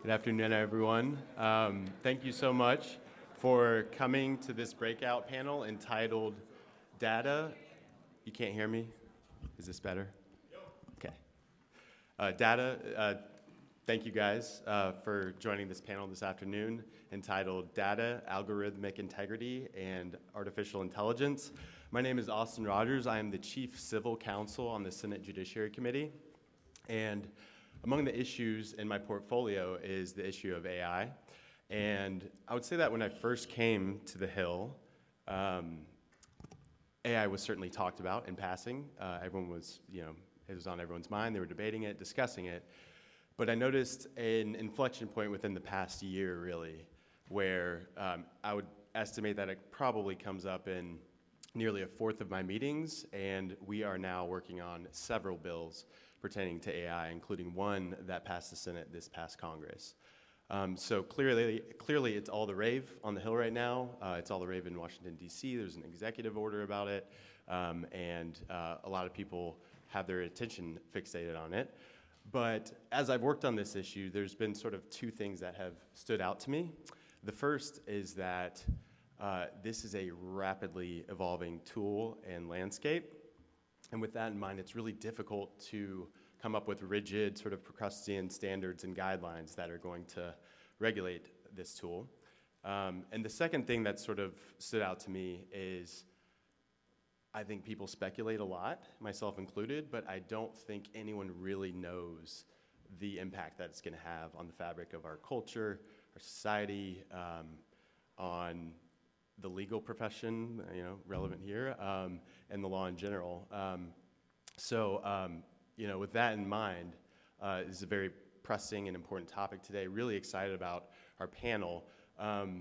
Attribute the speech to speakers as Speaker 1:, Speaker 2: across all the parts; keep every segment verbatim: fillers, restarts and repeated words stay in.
Speaker 1: Good afternoon, everyone. Um, thank you so much for coming to this breakout panel entitled Data. You can't hear me? Is this better? Okay. Uh, data, uh, thank you guys uh, for joining this panel this afternoon entitled Data, Algorithmic Integrity, and Artificial Intelligence. My name is Austin Rogers. I am the Chief Civil Counsel on the Senate Judiciary Committee. And among the issues in my portfolio is the issue of A I. And I would say that when I first came to the Hill, um, A I was certainly talked about in passing. Uh, everyone was, you know, it was on everyone's mind. They were debating it, discussing it. But I noticed an inflection point within the past year, really, where um, I would estimate that it probably comes up in nearly a fourth of my meetings, and we are now working on several bills pertaining to A I, including one that passed the Senate this past Congress. Um, so clearly, clearly, it's all the rave on the Hill right now. Uh, it's all the rave in Washington, D C. There's an executive order about it, um, and uh, a lot of people have their attention fixated on it. But as I've worked on this issue, there's been sort of two things that have stood out to me. The first is that uh, this is a rapidly evolving tool and landscape. And with that in mind, it's really difficult to come up with rigid sort of Procrustean standards and guidelines that are going to regulate this tool. Um, and the second thing that sort of stood out to me is I think people speculate a lot, myself included, but I don't think anyone really knows the impact that it's going to have on the fabric of our culture, our society, um, on the legal profession, you know, relevant here, um, and the law in general. Um, so, um, you know, with that in mind, uh, this is a very pressing and important topic today. Really excited about our panel. Um,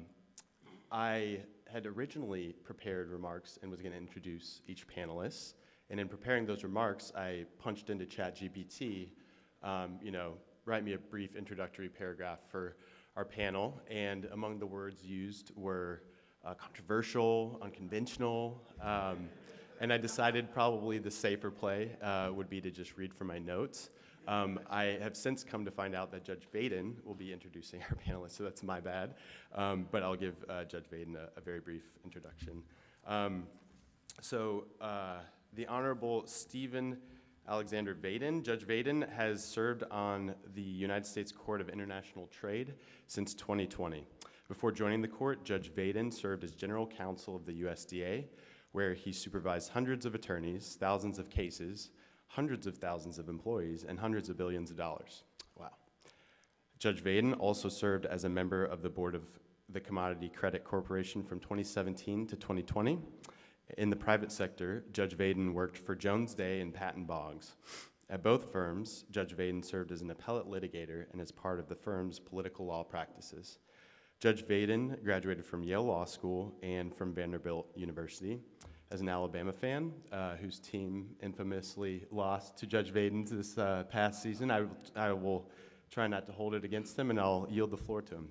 Speaker 1: I had originally prepared remarks and was going to introduce each panelist. And in preparing those remarks, I punched into ChatGPT, um, you know, write me a brief introductory paragraph for our panel. And among the words used were Uh, controversial, unconventional, um, and I decided probably the safer play uh, would be to just read from my notes. Um, I have since come to find out that Judge Vaden will be introducing our panelists, so that's my bad, um, but I'll give uh, Judge Vaden a, a very brief introduction. Um, so uh, the Honorable Stephen Alexander Vaden. Judge Vaden has served on the United States Court of International Trade since twenty twenty. Before joining the court, Judge Vaden served as general counsel of the U S D A, where he supervised hundreds of attorneys, thousands of cases, hundreds of thousands of employees, and hundreds of billions of dollars. Wow. Judge Vaden also served as a member of the board of the Commodity Credit Corporation from twenty seventeen to twenty twenty. In the private sector, Judge Vaden worked for Jones Day and Patton Boggs. At both firms, Judge Vaden served as an appellate litigator and as part of the firm's political law practices. Judge Vaden graduated from Yale Law School and from Vanderbilt University. As an Alabama fan, uh, whose team infamously lost to Judge Vaden this uh, past season, I, I will try not to hold it against him, and I'll yield the floor to him.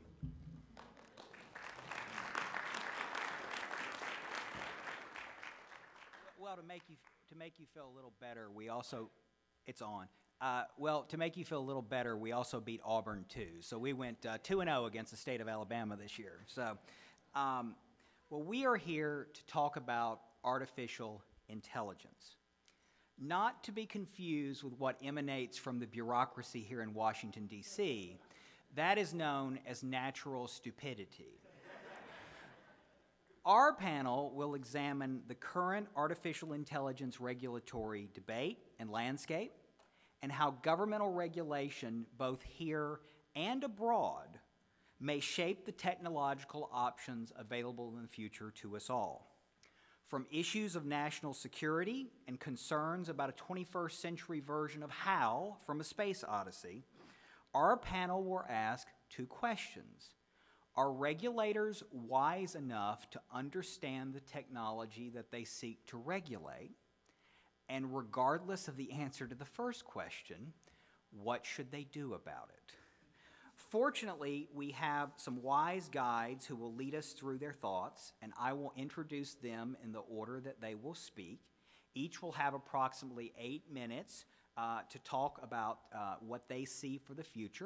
Speaker 2: Well, to make you to make you feel a little better, we also, it's on. Uh, well, to make you feel a little better, we also beat Auburn too. So we went uh, two and oh against the state of Alabama this year. So, um, well, we are here to talk about artificial intelligence. Not to be confused with what emanates from the bureaucracy here in Washington, D C. That is known as natural stupidity. Our panel will examine the current artificial intelligence regulatory debate and landscape, and how governmental regulation, both here and abroad, may shape the technological options available in the future to us all. From issues of national security and concerns about a twenty-first century version of HAL from A Space Odyssey, our panel will ask two questions. Are regulators wise enough to understand the technology that they seek to regulate? And regardless of the answer to the first question, what should they do about it? Fortunately, we have some wise guides who will lead us through their thoughts, and I will introduce them in the order that they will speak. Each will have approximately eight minutes uh, to talk about uh, what they see for the future.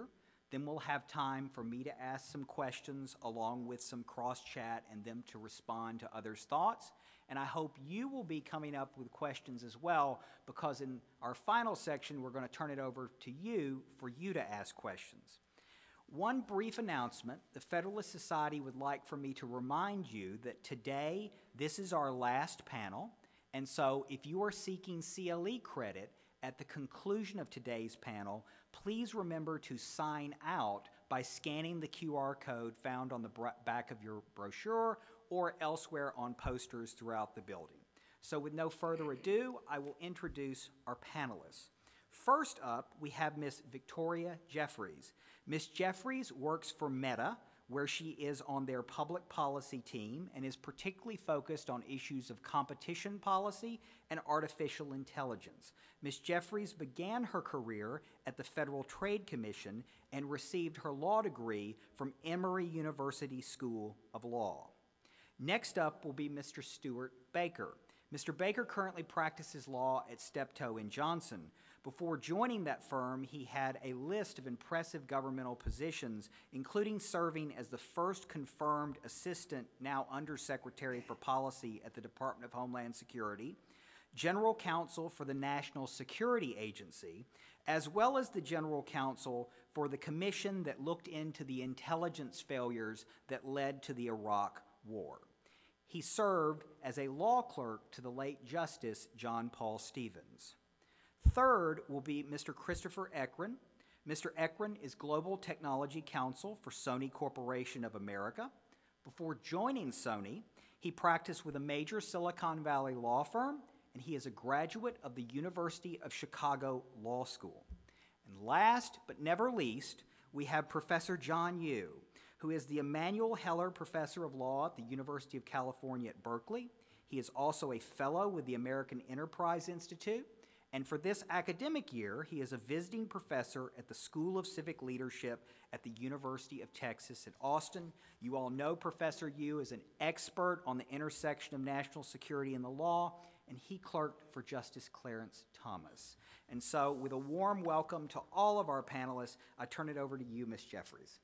Speaker 2: Then we'll have time for me to ask some questions along with some cross-chat and them to respond to others' thoughts. And I hope you will be coming up with questions as well, because in our final section, we're going to turn it over to you for you to ask questions. One brief announcement: the Federalist Society would like for me to remind you that today, this is our last panel, and so if you are seeking C L E credit at the conclusion of today's panel, please remember to sign out by scanning the Q R code found on the back of your brochure or elsewhere on posters throughout the building. So with no further ado, I will introduce our panelists. First up, we have Miz Victoria Jeffries. Miz Jeffries works for Meta, where she is on their public policy team and is particularly focused on issues of competition policy and artificial intelligence. Miz Jeffries began her career at the Federal Trade Commission and received her law degree from Emory University School of Law. Next up will be Mister Stuart Baker. Mister Baker currently practices law at Steptoe and Johnson. Before joining that firm, he had a list of impressive governmental positions, including serving as the first confirmed assistant, now Undersecretary for Policy at the Department of Homeland Security, General Counsel for the National Security Agency, as well as the General Counsel for the commission that looked into the intelligence failures that led to the Iraq War. He served as a law clerk to the late Justice John Paul Stevens. Third will be Mister Christopher Ekren. Mister Ekren is Global Technology Counsel for Sony Corporation of America. Before joining Sony, he practiced with a major Silicon Valley law firm, and he is a graduate of the University of Chicago Law School. And last but never least, we have Professor John Yoo, who is the Emanuel Heller Professor of Law at the University of California at Berkeley. He is also a fellow with the American Enterprise Institute, and for this academic year, he is a visiting professor at the School of Civic Leadership at the University of Texas at Austin. You all know Professor Yoo is an expert on the intersection of national security and the law, and he clerked for Justice Clarence Thomas. And so, with a warm welcome to all of our panelists, I turn it over to you, Miz Jeffries.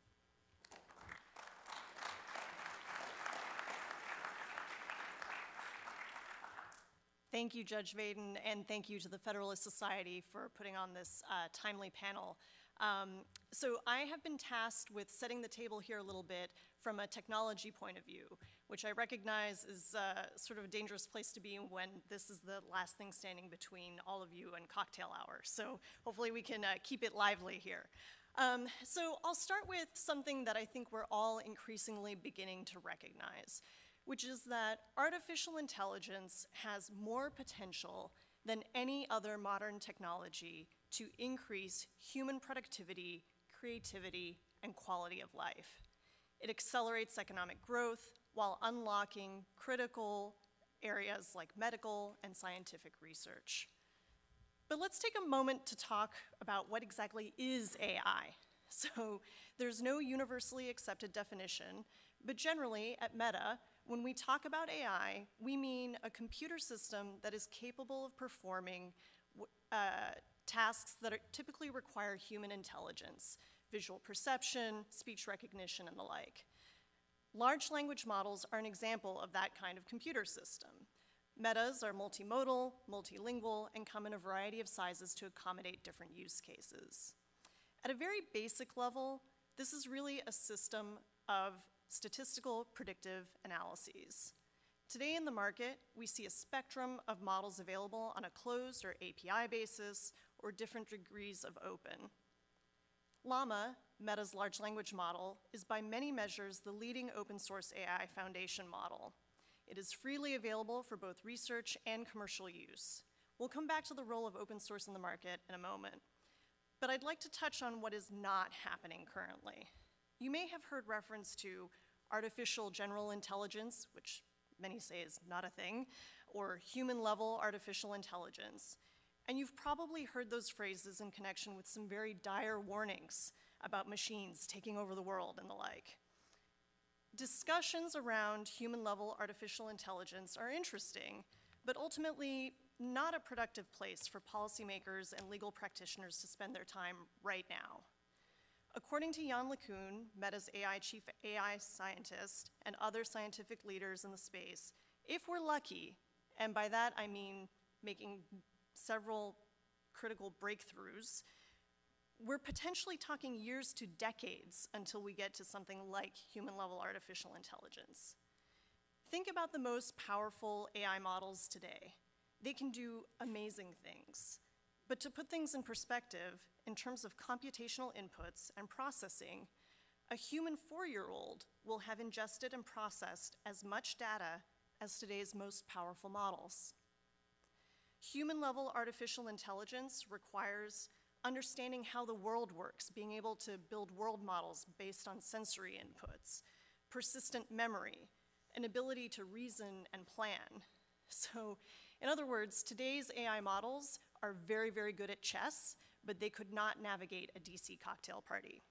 Speaker 3: Thank you, Judge Vaden, and thank you to the Federalist Society for putting on this uh, timely panel. Um, so I have been tasked with setting the table here a little bit from a technology point of view, which I recognize is uh, sort of a dangerous place to be when this is the last thing standing between all of you and cocktail hour. So hopefully we can uh, keep it lively here. Um, so I'll start with something that I think we're all increasingly beginning to recognize, which is that artificial intelligence has more potential than any other modern technology to increase human productivity, creativity, and quality of life. It accelerates economic growth while unlocking critical areas like medical and scientific research. But let's take a moment to talk about what exactly is A I. So there's no universally accepted definition, but generally at Meta, when we talk about A I, we mean a computer system that is capable of performing uh, tasks that are typically require human intelligence, visual perception, speech recognition, and the like. Large language models are an example of that kind of computer system. Metas are multimodal, multilingual, and come in a variety of sizes to accommodate different use cases. At a very basic level, this is really a system of statistical predictive analyses. Today in the market, we see a spectrum of models available on a closed or A P I basis or different degrees of open. Llama, Meta's large language model, is by many measures the leading open source A I foundation model. It is freely available for both research and commercial use. We'll come back to the role of open source in the market in a moment. But I'd like to touch on what is not happening currently. You may have heard reference to artificial general intelligence, which many say is not a thing, or human-level artificial intelligence. And you've probably heard those phrases in connection with some very dire warnings about machines taking over the world and the like. Discussions around human-level artificial intelligence are interesting, but ultimately not a productive place for policymakers and legal practitioners to spend their time right now. According to Jan LeCun, Meta's A I chief A I scientist, and other scientific leaders in the space, if we're lucky, and by that I mean making several critical breakthroughs, we're potentially talking years to decades until we get to something like human-level artificial intelligence. Think about the most powerful A I models today. They can do amazing things. But to put things in perspective, in terms of computational inputs and processing, a human four-year-old will have ingested and processed as much data as today's most powerful models. Human-level artificial intelligence requires understanding how the world works, being able to build world models based on sensory inputs, persistent memory, an ability to reason and plan. So, in other words, today's A I models are very, very good at chess, but they could not navigate a D C cocktail party.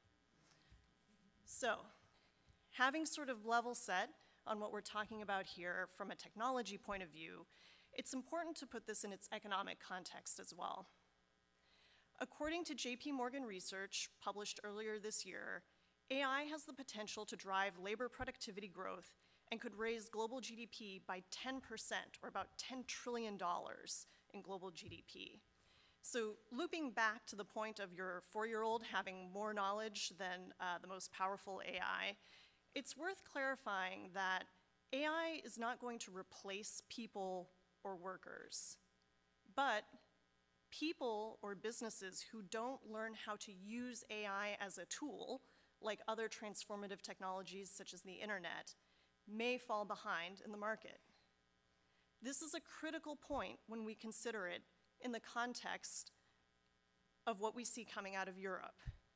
Speaker 3: So, having sort of level set on what we're talking about here from a technology point of view, it's important to put this in its economic context as well. According to J P Morgan research published earlier this year, A I has the potential to drive labor productivity growth and could raise global G D P by ten percent, or about ten trillion dollars in global G D P. So looping back to the point of your four-year-old having more knowledge than uh, the most powerful A I, it's worth clarifying that A I is not going to replace people or workers, but people or businesses who don't learn how to use A I as a tool, like other transformative technologies such as the internet, may fall behind in the market. This is a critical point when we consider it in the context of what we see coming out of Europe.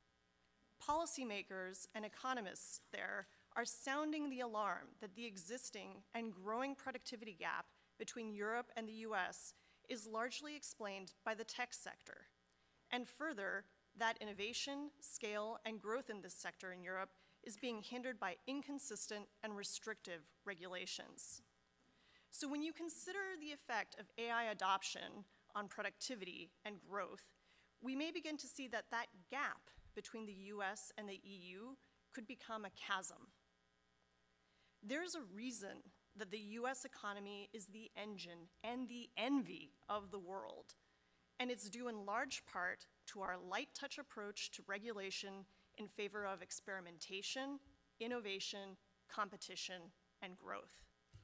Speaker 3: Policymakers and economists there are sounding the alarm that the existing and growing productivity gap between Europe and the U S is largely explained by the tech sector. And further, that innovation, scale, and growth in this sector in Europe is being hindered by inconsistent and restrictive regulations. So when you consider the effect of A I adoption on productivity and growth, we may begin to see that that gap between the U S and the E U could become a chasm. There's a reason that the U S economy is the engine and the envy of the world, and it's due in large part to our light touch approach to regulation in favor of experimentation, innovation, competition, and growth.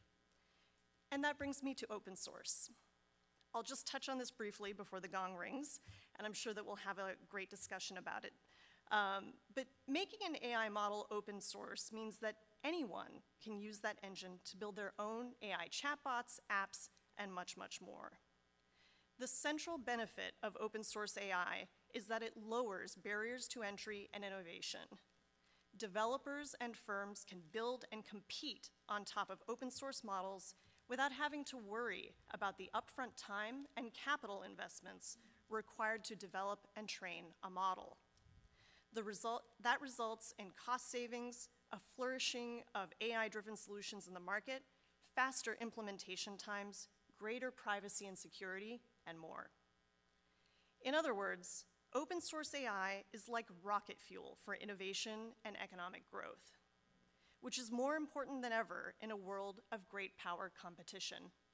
Speaker 3: And that brings me to open source. I'll just touch on this briefly before the gong rings, and I'm sure that we'll have a great discussion about it. Um, but making an A I model open source means that anyone can use that engine to build their own A I chatbots, apps, and much, much more. The central benefit of open source A I is that it lowers barriers to entry and innovation. Developers and firms can build and compete on top of open source models without having to worry about the upfront time and capital investments required to develop and train a model. The result, that results in cost savings, a flourishing of A I-driven solutions in the market, faster implementation times, greater privacy and security, and more. In other words, open source A I is like rocket fuel for innovation and economic growth, which is more important than ever in a world of great power competition.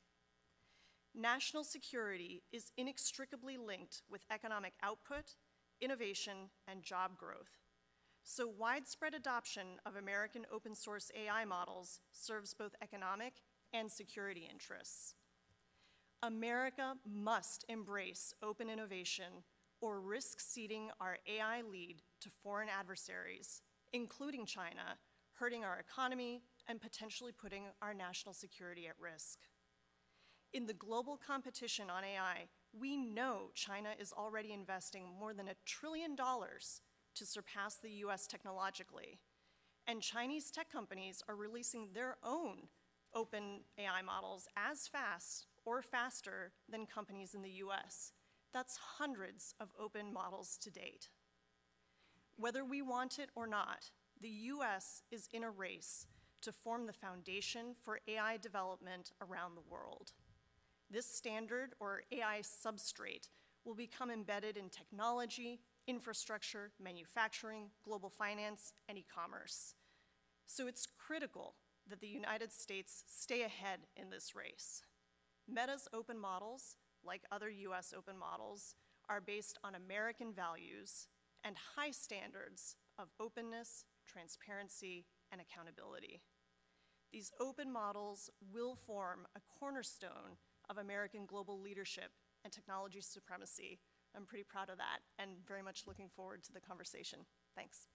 Speaker 3: National security is inextricably linked with economic output, innovation, and job growth. So widespread adoption of American open source A I models serves both economic and security interests. America must embrace open innovation or risk ceding our A I lead to foreign adversaries, including China, hurting our economy and potentially putting our national security at risk. In the global competition on A I, we know China is already investing more than a trillion dollars to surpass the U S technologically, and Chinese tech companies are releasing their own open A I models as fast or faster than companies in the U S. That's hundreds of open models to date. Whether we want it or not, the U S is in a race to form the foundation for A I development around the world. This standard, or A I substrate, will become embedded in technology, infrastructure, manufacturing, global finance, and e-commerce. So it's critical that the United States stay ahead in this race. Meta's open models, like other U S open models, are based on American values and high standards of openness, transparency, and accountability. These open models will form a cornerstone of American global leadership and technology supremacy. I'm pretty proud of that and very much looking forward to the conversation. Thanks.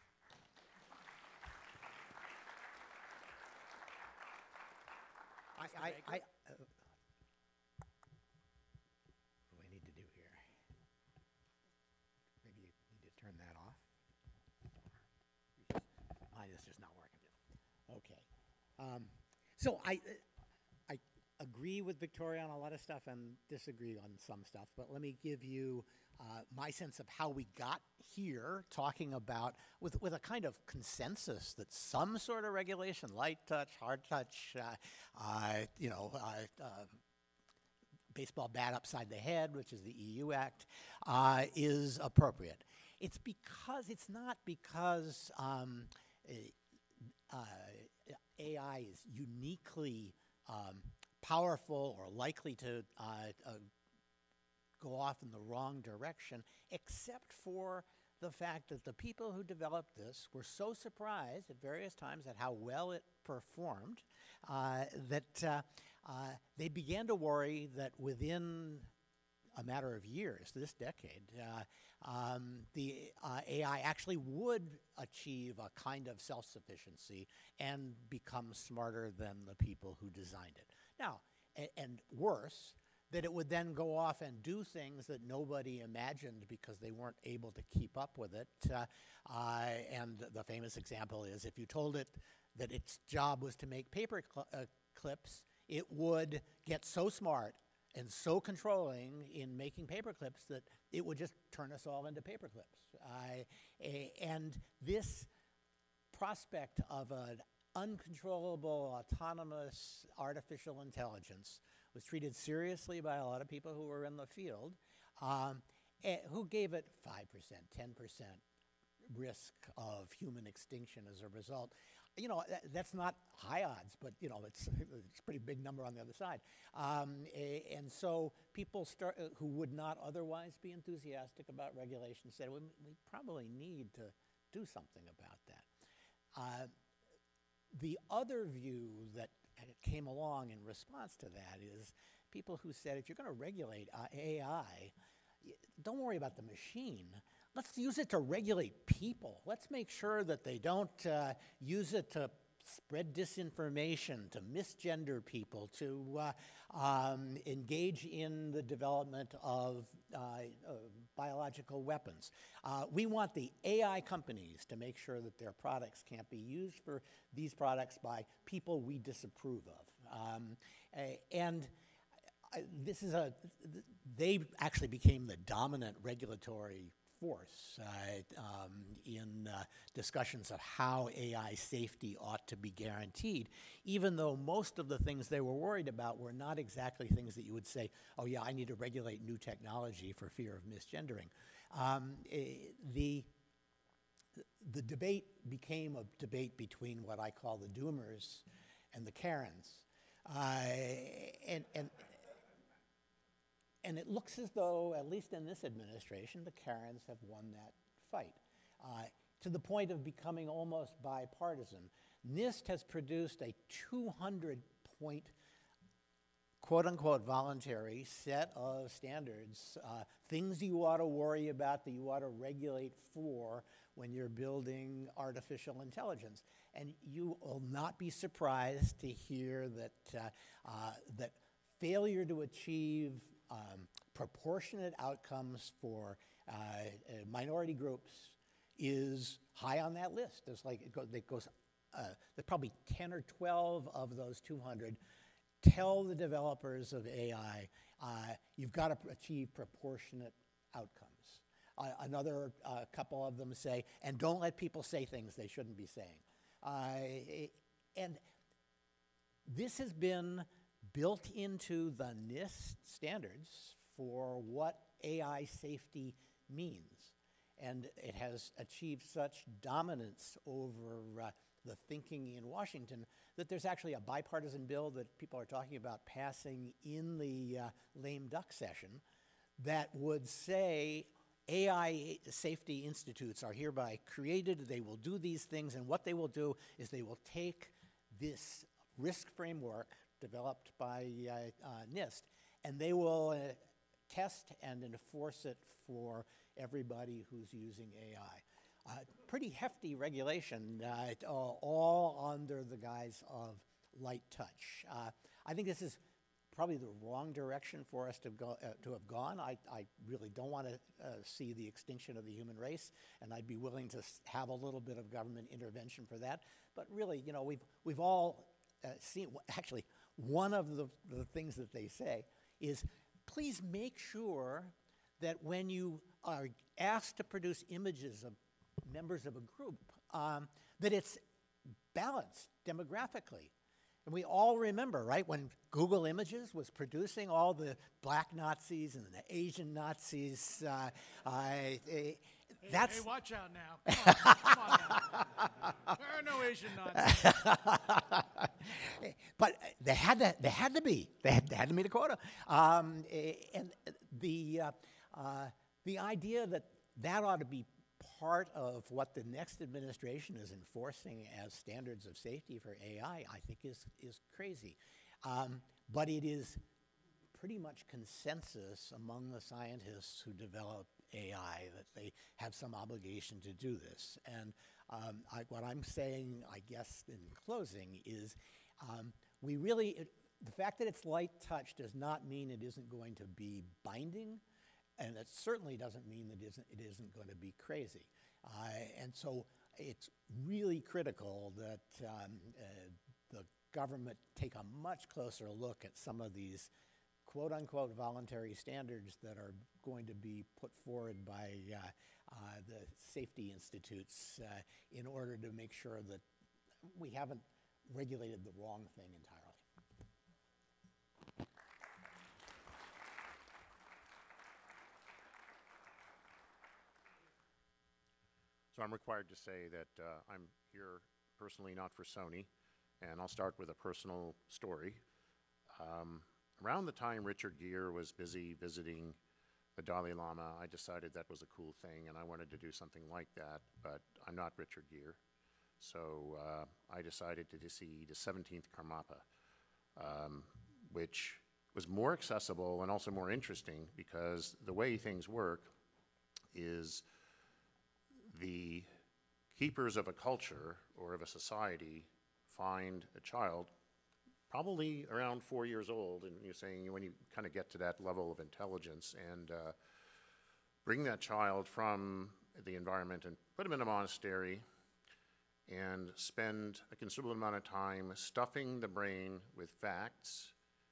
Speaker 4: I, I, I, uh, what do I need to do here? Maybe you need to turn that off. Mine is just not working. Okay. Um, so I, I agree with Victoria on a lot of stuff and disagree on some stuff, but let me give you uh, my sense of how we got here, talking about, with, with a kind of consensus that some sort of regulation, light touch, hard touch, uh, uh, you know, uh, uh, baseball bat upside the head, which is the E U Act, uh, is appropriate. It's because, it's not because um, uh, A I is uniquely um, powerful or likely to uh, uh, go off in the wrong direction, except for the fact that the people who developed this were so surprised at various times at how well it performed uh, that uh, uh, they began to worry that within a matter of years, this decade, uh, um, the uh, A I actually would achieve a kind of self-sufficiency and become smarter than the people who designed it. Now, and, and worse, that it would then go off and do things that nobody imagined because they weren't able to keep up with it. Uh, uh, and the famous example is if you told it that its job was to make paper cl uh, clips, it would get so smart and so controlling in making paper clips that it would just turn us all into paper clips. Uh, a, and this prospect of an uncontrollable, autonomous artificial intelligence was treated seriously by a lot of people who were in the field, um, who gave it five percent, ten percent risk of human extinction as a result. You know, that, that's not high odds, but, you know, it's, it's a pretty big number on the other side. Um, a, and so people start, uh, who would not otherwise be enthusiastic about regulation said, well, we probably need to do something about that. Uh, the other view that came along in response to that is people who said, if you're going to regulate uh, A I, don't worry about the machine. Let's use it to regulate people. Let's make sure that they don't uh, use it to spread disinformation, to misgender people, to uh, um, engage in the development of uh, uh, biological weapons. Uh, we want the A I companies to make sure that their products can't be used for these products by people we disapprove of. Um, and uh, this is a, they actually became the dominant regulatory force uh, um, in uh, discussions of how A I safety ought to be guaranteed, even though most of the things they were worried about were not exactly things that you would say, oh yeah, I need to regulate new technology for fear of misgendering. Um, eh, the, the debate became a debate between what I call the doomers and the Karens. Uh, and, and, And it looks as though, at least in this administration, the Karens have won that fight, uh, to the point of becoming almost bipartisan. NIST has produced a two hundred point, quote-unquote, voluntary set of standards, uh, things you ought to worry about, that you ought to regulate for when you're building artificial intelligence. And you will not be surprised to hear that, uh, uh, that failure to achieve Um, proportionate outcomes for uh, uh, minority groups is high on that list. There's like, it, go, it goes, uh, there's probably ten or twelve of those two hundred tell the developers of A I, uh, you've got to achieve proportionate outcomes. Uh, another uh, couple of them say, and don't let people say things they shouldn't be saying. Uh, and this has been built into the NIST standards for what A I safety means. and it has achieved such dominance over uh, the thinking in Washington that there's actually a bipartisan bill that people are talking about passing in the uh, lame duck session that would say A I safety institutes are hereby created, they will do these things, and what they will do is they will take this risk framework developed by uh, uh, NIST, and they will uh, test and enforce it for everybody who's using A I. Uh, pretty hefty regulation, uh, it, uh, all under the guise of light touch. Uh, I think this is probably the wrong direction for us to go uh, to have gone. I, I really don't want to uh, see the extinction of the human race, and I'd be willing to s- have a little bit of government intervention for that. But really, you know, we've we've all uh, seen. Actually, one of the, the things that they say is, please make sure that when you are asked to produce images of members of a group, um, that it's balanced demographically. And we all remember, right, when Google Images was producing all the black Nazis and the Asian Nazis, uh, uh, uh,
Speaker 5: Hey,
Speaker 4: that's...
Speaker 5: hey, watch out now. Come on, come on now. There are no Asian Nazis.
Speaker 4: But they had to, they had to be. They had, they had to meet a quota. Um, eh, and the, uh, uh, the idea that that ought to be part of what the next administration is enforcing as standards of safety for A I, I think is, is crazy. Um, but it is pretty much consensus among the scientists who develop A I that they have some obligation to do this. And um, I, what I'm saying, I guess, in closing is um, we really, it, the fact that it's light touch does not mean it isn't going to be binding. And it certainly doesn't mean that it isn't, it isn't going to be crazy. Uh, and so it's really critical that um, uh, the government take a much closer look at some of these quote unquote voluntary standards that are going to be put forward by uh, uh, the safety institutes uh, in order to make sure that we haven't regulated the wrong thing entirely.
Speaker 6: So I'm required to say that uh, I'm here personally not for Sony, and I'll start with a personal story. Um, around the time Richard Gere was busy visiting the Dalai Lama, I decided that was a cool thing, and I wanted to do something like that, but I'm not Richard Gere. So uh, I decided to see the seventeenth Karmapa, um, which was more accessible and also more interesting because the way things work is the keepers of a culture or of a society find a child probably around four years old, and you're saying when you kind of get to that level of intelligence, and uh, bring that child from the environment and put him in a monastery and spend a considerable amount of time stuffing the brain with facts,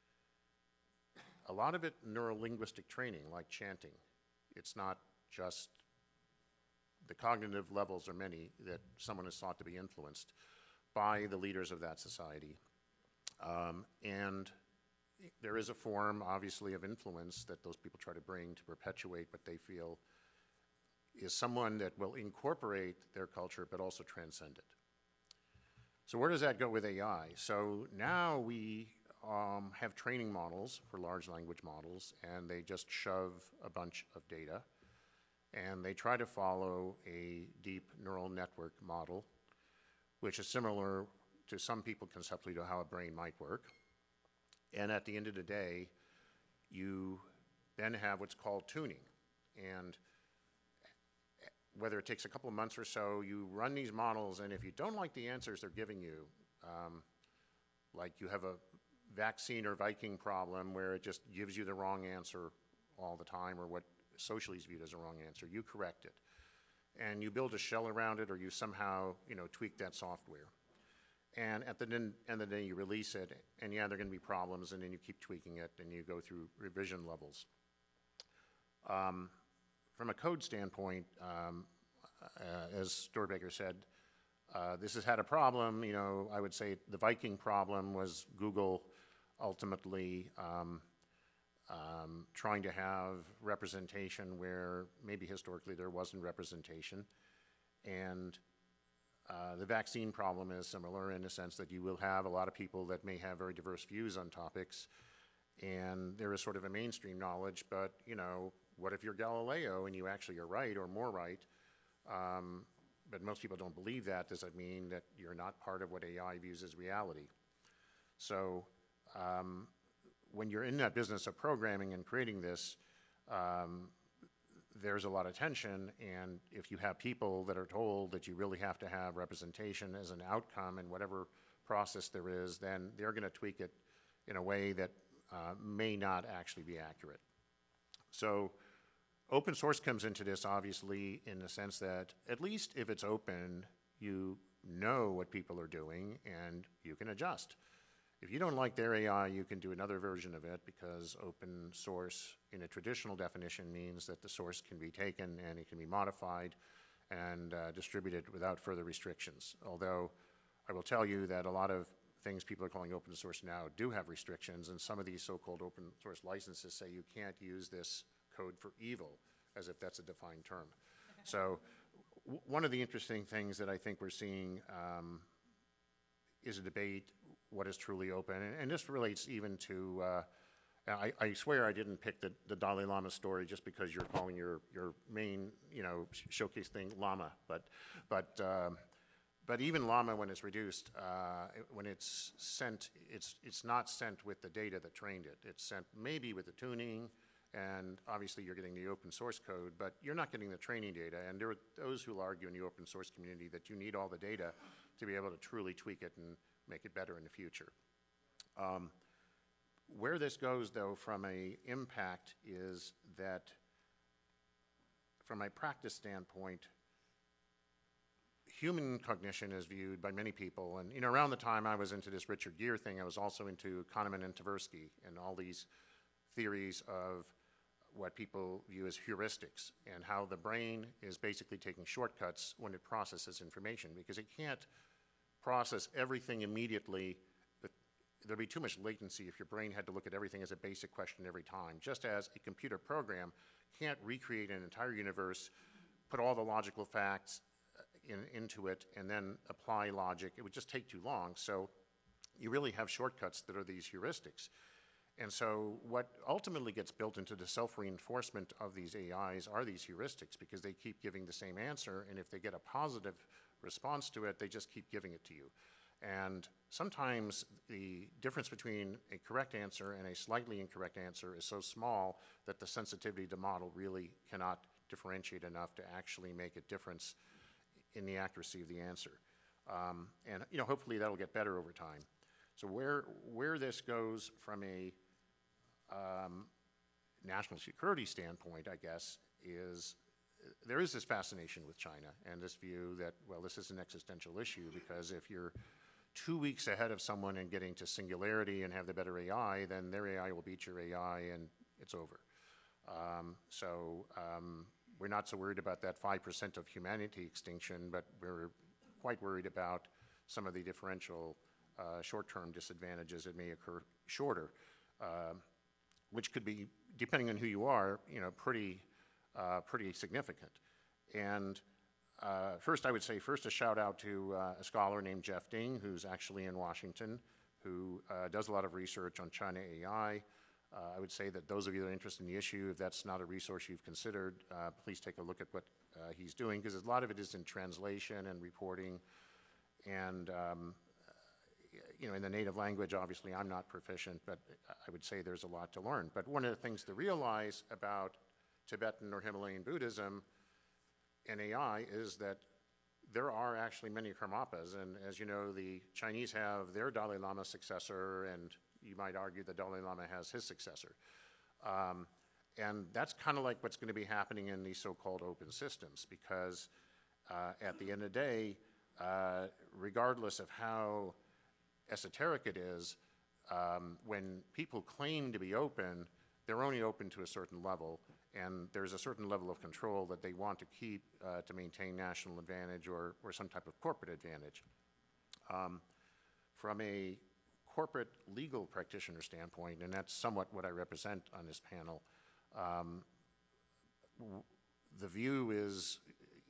Speaker 6: a lot of it neurolinguistic training, like chanting. It's not just the cognitive levels are many that someone is thought to be influenced by the leaders of that society. Um, and there is a form, obviously, of influence that those people try to bring to perpetuate what they feel is someone that will incorporate their culture but also transcend it. So where does that go with A I? So now we um, have training models for large language models, and they just shove a bunch of data, and they try to follow a deep neural network model, which is similar to some people conceptually to how a brain might work. And at the end of the day, you then have what's called tuning. And whether it takes a couple of months or so, you run these models, and if you don't like the answers they're giving you, um, like you have a vaccine or Viking problem where it just gives you the wrong answer all the time, or what socially is viewed as a wrong answer, you correct it. And you build a shell around it, or you somehow, you know, tweak that software. And at the end of the day, you release it, and yeah, there are going to be problems, and then you keep tweaking it, and you go through revision levels. Um, from a code standpoint, um, uh, as Stuart Baker said, uh, this has had a problem. You know, I would say the Viking problem was Google ultimately um, um, trying to have representation where maybe historically there wasn't representation. And uh, the vaccine problem is similar in the sense that you will have a lot of people that may have very diverse views on topics, and there is sort of a mainstream knowledge, but, you know, what if you're Galileo and you actually are right or more right? Um, but most people don't believe that. Does that mean that you're not part of what A I views as reality? So um, when you're in that business of programming and creating this, um, there's a lot of tension, and if you have people that are told that you really have to have representation as an outcome in whatever process there is, then they're going to tweak it in a way that uh, may not actually be accurate. So open source comes into this, obviously, in the sense that at least if it's open, you know what people are doing and you can adjust. If you don't like their A I, you can do another version of it, because open source in a traditional definition means that the source can be taken and it can be modified and uh, distributed without further restrictions. Although I will tell you that a lot of things people are calling open source now do have restrictions, and some of these so-called open source licenses say you can't use this code for evil, as if that's a defined term. So w one of the interesting things that I think we're seeing um, is a debate what is truly open, and, and this relates even to, uh, I, I swear I didn't pick the, the Dalai Lama story just because you're calling your, your main, you know, sh showcase thing Lama, but, but, um, but even Llama, when it's reduced, uh, it, when it's sent, it's, it's not sent with the data that trained it. It's sent maybe with the tuning, and obviously you're getting the open source code, but you're not getting the training data. And there are those who will argue in the open source community that you need all the data to be able to truly tweak it and make it better in the future. Um, where this goes, though, from a impact is that from a practice standpoint, human cognition is viewed by many people, and you know, around the time I was into this Richard Gere thing, I was also into Kahneman and Tversky and all these theories of what people view as heuristics, and how the brain is basically taking shortcuts when it processes information, because it can't process everything immediately. But there'd be too much latency if your brain had to look at everything as a basic question every time, just as a computer program can't recreate an entire universe, put all the logical facts in, into it, and then apply logic. It would just take too long. So you really have shortcuts that are these heuristics. And so what ultimately gets built into the self-reinforcement of these A Is are these heuristics, because they keep giving the same answer, and if they get a positive response to it, they just keep giving it to you. And sometimes the difference between a correct answer and a slightly incorrect answer is so small that the sensitivity to model really cannot differentiate enough to actually make a difference in the accuracy of the answer. Um, and you know, hopefully that'll get better over time. So where, where this goes from a um, national security standpoint, I guess, is there is this fascination with China and this view that, well, this is an existential issue, because if you're two weeks ahead of someone in getting to singularity and have the better A I, then their A I will beat your A I and it's over. Um, so um, we're not so worried about that five percent of humanity extinction, but we're quite worried about some of the differential uh, short-term disadvantages that may occur shorter, uh, which could be, depending on who you are, you know, pretty Uh, pretty significant. And uh, first, I would say, first a shout out to uh, a scholar named Jeff Ding, who's actually in Washington, who uh, does a lot of research on China A I. Uh, I would say that those of you that are interested in the issue, if that's not a resource you've considered, uh, please take a look at what uh, he's doing, because a lot of it is in translation and reporting. And, um, you know, in the native language, obviously, I'm not proficient, but I would say there's a lot to learn. But one of the things to realize about Tibetan or Himalayan Buddhism and A I is that there are actually many Karmapas, and as you know, the Chinese have their Dalai Lama successor, and you might argue the Dalai Lama has his successor. Um, and that's kind of like what's going to be happening in these so-called open systems, because uh, at the end of the day, uh, regardless of how esoteric it is, um, when people claim to be open, they're only open to a certain level, and there's a certain level of control that they want to keep uh, to maintain national advantage or, or some type of corporate advantage. Um, from a corporate legal practitioner standpoint, and that's somewhat what I represent on this panel, um, w- the view is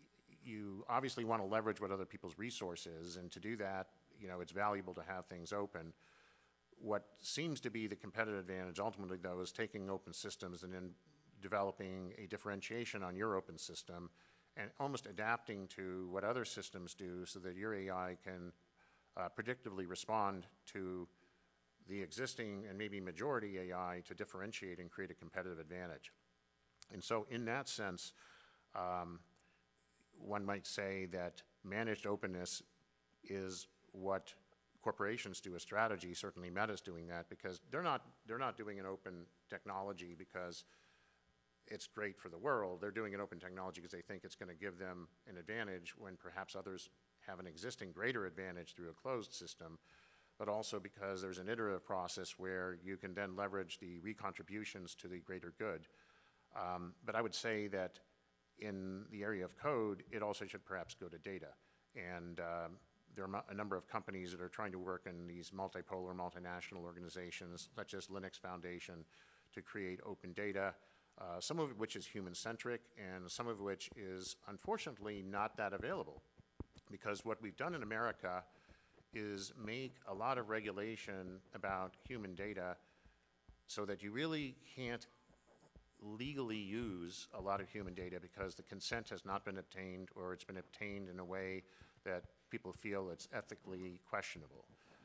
Speaker 6: you obviously want to leverage what other people's resources, and to do that, you know, it's valuable to have things open. What seems to be the competitive advantage ultimately, though, is taking open systems and then developing a differentiation on your open system and almost adapting to what other systems do so that your A I can uh, predictably respond to the existing and maybe majority A I to differentiate and create a competitive advantage. And so in that sense, um, one might say that managed openness is what corporations do a strategy. Certainly Meta's doing that because they're not, they're not doing an open technology because it's great for the world. They're doing an open technology because they think it's going to give them an advantage when perhaps others have an existing greater advantage through a closed system, but also because there's an iterative process where you can then leverage the recontributions to the greater good. Um, but I would say that in the area of code, it also should perhaps go to data. And um, there are a number of companies that are trying to work in these multipolar, multinational organizations, such as Linux Foundation, to create open data, uh, some of which is human-centric, and some of which is unfortunately not that available. Because what we've done in America is make a lot of regulation about human data so that you really can't legally use a lot of human data because the consent has not been obtained, or it's been obtained in a way that people feel it's ethically questionable.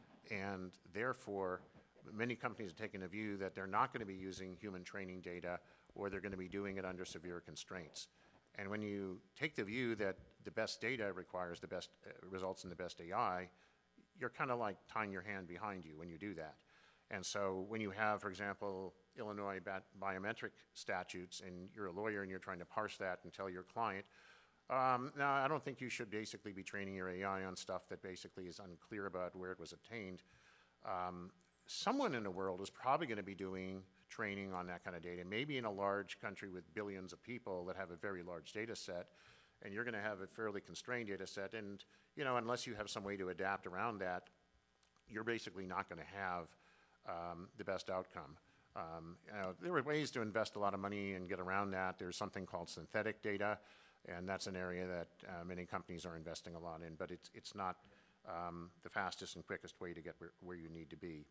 Speaker 6: And therefore, many companies have taken a view that they're not going to be using human training data, or they're going to be doing it under severe constraints. And when you take the view that the best data requires the best uh, results in the best A I, you're kind of like tying your hand behind you when you do that. And so when you have, for example, Illinois biometric statutes, and you're a lawyer and you're trying to parse that and tell your client, um, no, I don't think you should basically be training your A I on stuff that basically is unclear about where it was obtained. Um, someone in the world is probably going to be doing training on that kind of data, maybe in a large country with billions of people that have a very large data set, and you're going to have a fairly constrained data set, and you know, unless you have some way to adapt around that, you're basically not going to have um, the best outcome. Um, you know, there are ways to invest a lot of money and get around that. There's something called synthetic data, and that's an area that uh, many companies are investing a lot in, but it's, it's not um, the fastest and quickest way to get where, where you need to be.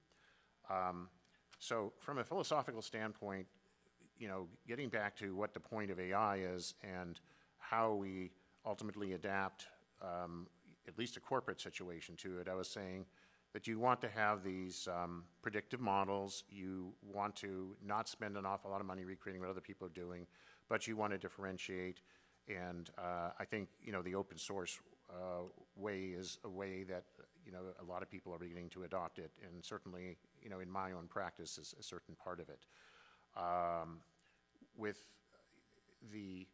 Speaker 6: Um, so from a philosophical standpoint, you know, getting back to what the point of A I is and how we ultimately adapt um, at least a corporate situation to it, I was saying that you want to have these um, predictive models. You want to not spend an awful lot of money recreating what other people are doing, but you want to differentiate. And uh, I think, you know, the open source uh, way is a way that, you know, a lot of people are beginning to adopt it, and certainly, you know, in my own practice is a certain part of it. Um, with the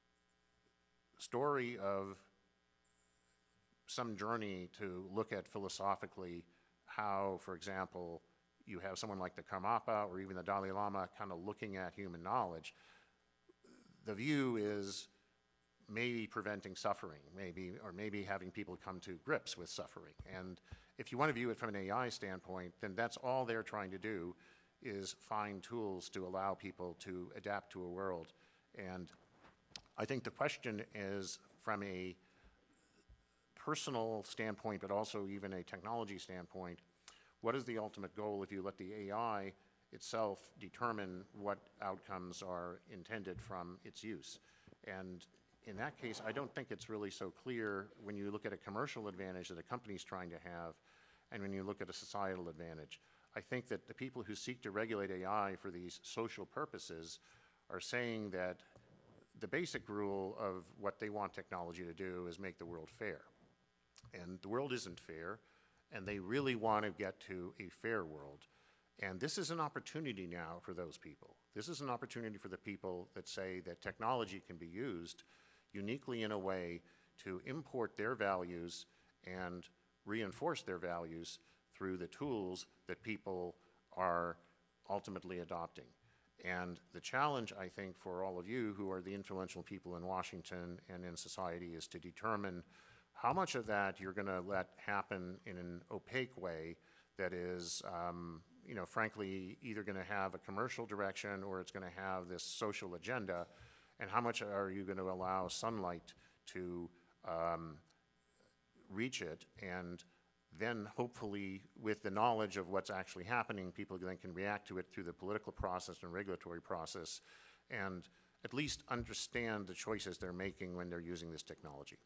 Speaker 6: story of some journey to look at philosophically how, for example, you have someone like the Karmapa or even the Dalai Lama kind of looking at human knowledge, the view is maybe preventing suffering, maybe, or maybe having people come to grips with suffering. And if you want to view it from an A I standpoint, then that's all they're trying to do is find tools to allow people to adapt to a world. And I think the question is from a personal standpoint, but also even a technology standpoint, what is the ultimate goal if you let the A I itself determine what outcomes are intended from its use? And in that case, I don't think it's really so clear when you look at a commercial advantage that a company's trying to have, and when you look at a societal advantage. I think that the people who seek to regulate A I for these social purposes are saying that the basic rule of what they want technology to do is make the world fair. And the world isn't fair, and they really want to get to a fair world. And this is an opportunity now for those people. This is an opportunity for the people that say that technology can be used uniquely in a way to import their values and reinforce their values through the tools that people are ultimately adopting. And the challenge, I think, for all of you who are the influential people in Washington and in society is to determine how much of that you're going to let happen in an opaque way that is, um, you know, frankly, either going to have a commercial direction or it's going to have this social agenda, and how much are you going to allow sunlight to um, reach it, and then hopefully with the knowledge of what's actually happening, people then can react to it through the political process and regulatory process, and at least understand the choices they're making when they're using this technology.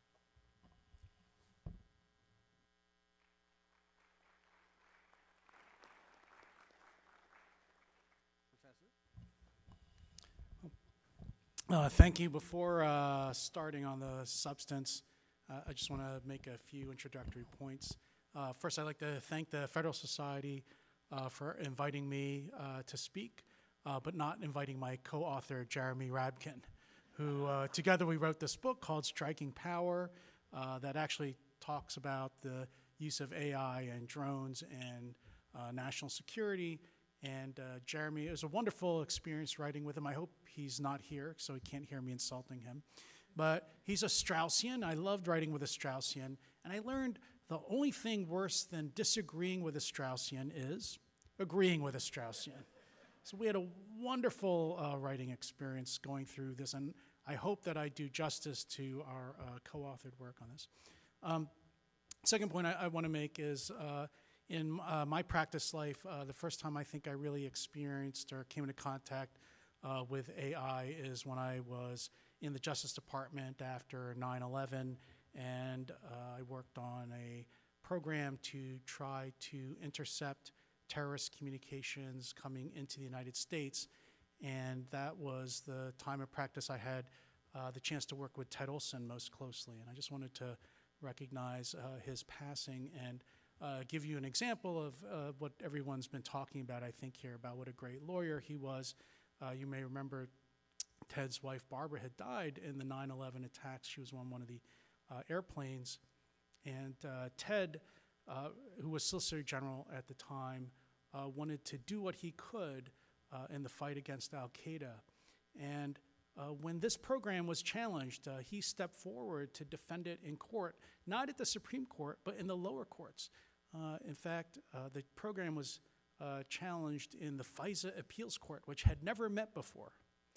Speaker 5: Uh, thank you. Before uh, starting on the substance, uh, I just want to make a few introductory points. Uh, first, I'd like to thank the Federal Society uh, for inviting me uh, to speak, uh, but not inviting my co-author, Jeremy Rabkin, who uh, together we wrote this book called Striking Power uh, that actually talks about the use of A I and drones and uh, national security. And uh, Jeremy, it was a wonderful experience writing with him. I hope he's not here, so he can't hear me insulting him. But he's a Straussian. I loved writing with a Straussian. And I learned the only thing worse than disagreeing with a Straussian is agreeing with a Straussian. So we had a wonderful uh, writing experience going through this, and I hope that I do justice to our uh, co-authored work on this. Um, second point I, I want to make is, uh, in uh, my practice life, uh, the first time I think I really experienced or came into contact uh, with A I is when I was in the Justice Department after nine eleven, and uh, I worked on a program to try to intercept terrorist communications coming into the United States, and that was the time of practice I had uh, the chance to work with Ted Olson most closely, and I just wanted to recognize uh, his passing and Uh, give you an example of uh, what everyone's been talking about, I think, here, about what a great lawyer he was. Uh, you may remember Ted's wife, Barbara, had died in the nine eleven attacks. She was on one of the uh, airplanes. And uh, Ted, uh, who was Solicitor General at the time, uh, wanted to do what he could uh, in the fight against Al-Qaeda. And uh, when this program was challenged, uh, he stepped forward to defend it in court, not at the Supreme Court, but in the lower courts. Uh, in fact, uh, the program was uh, challenged in the FISA Appeals Court, which had never met before.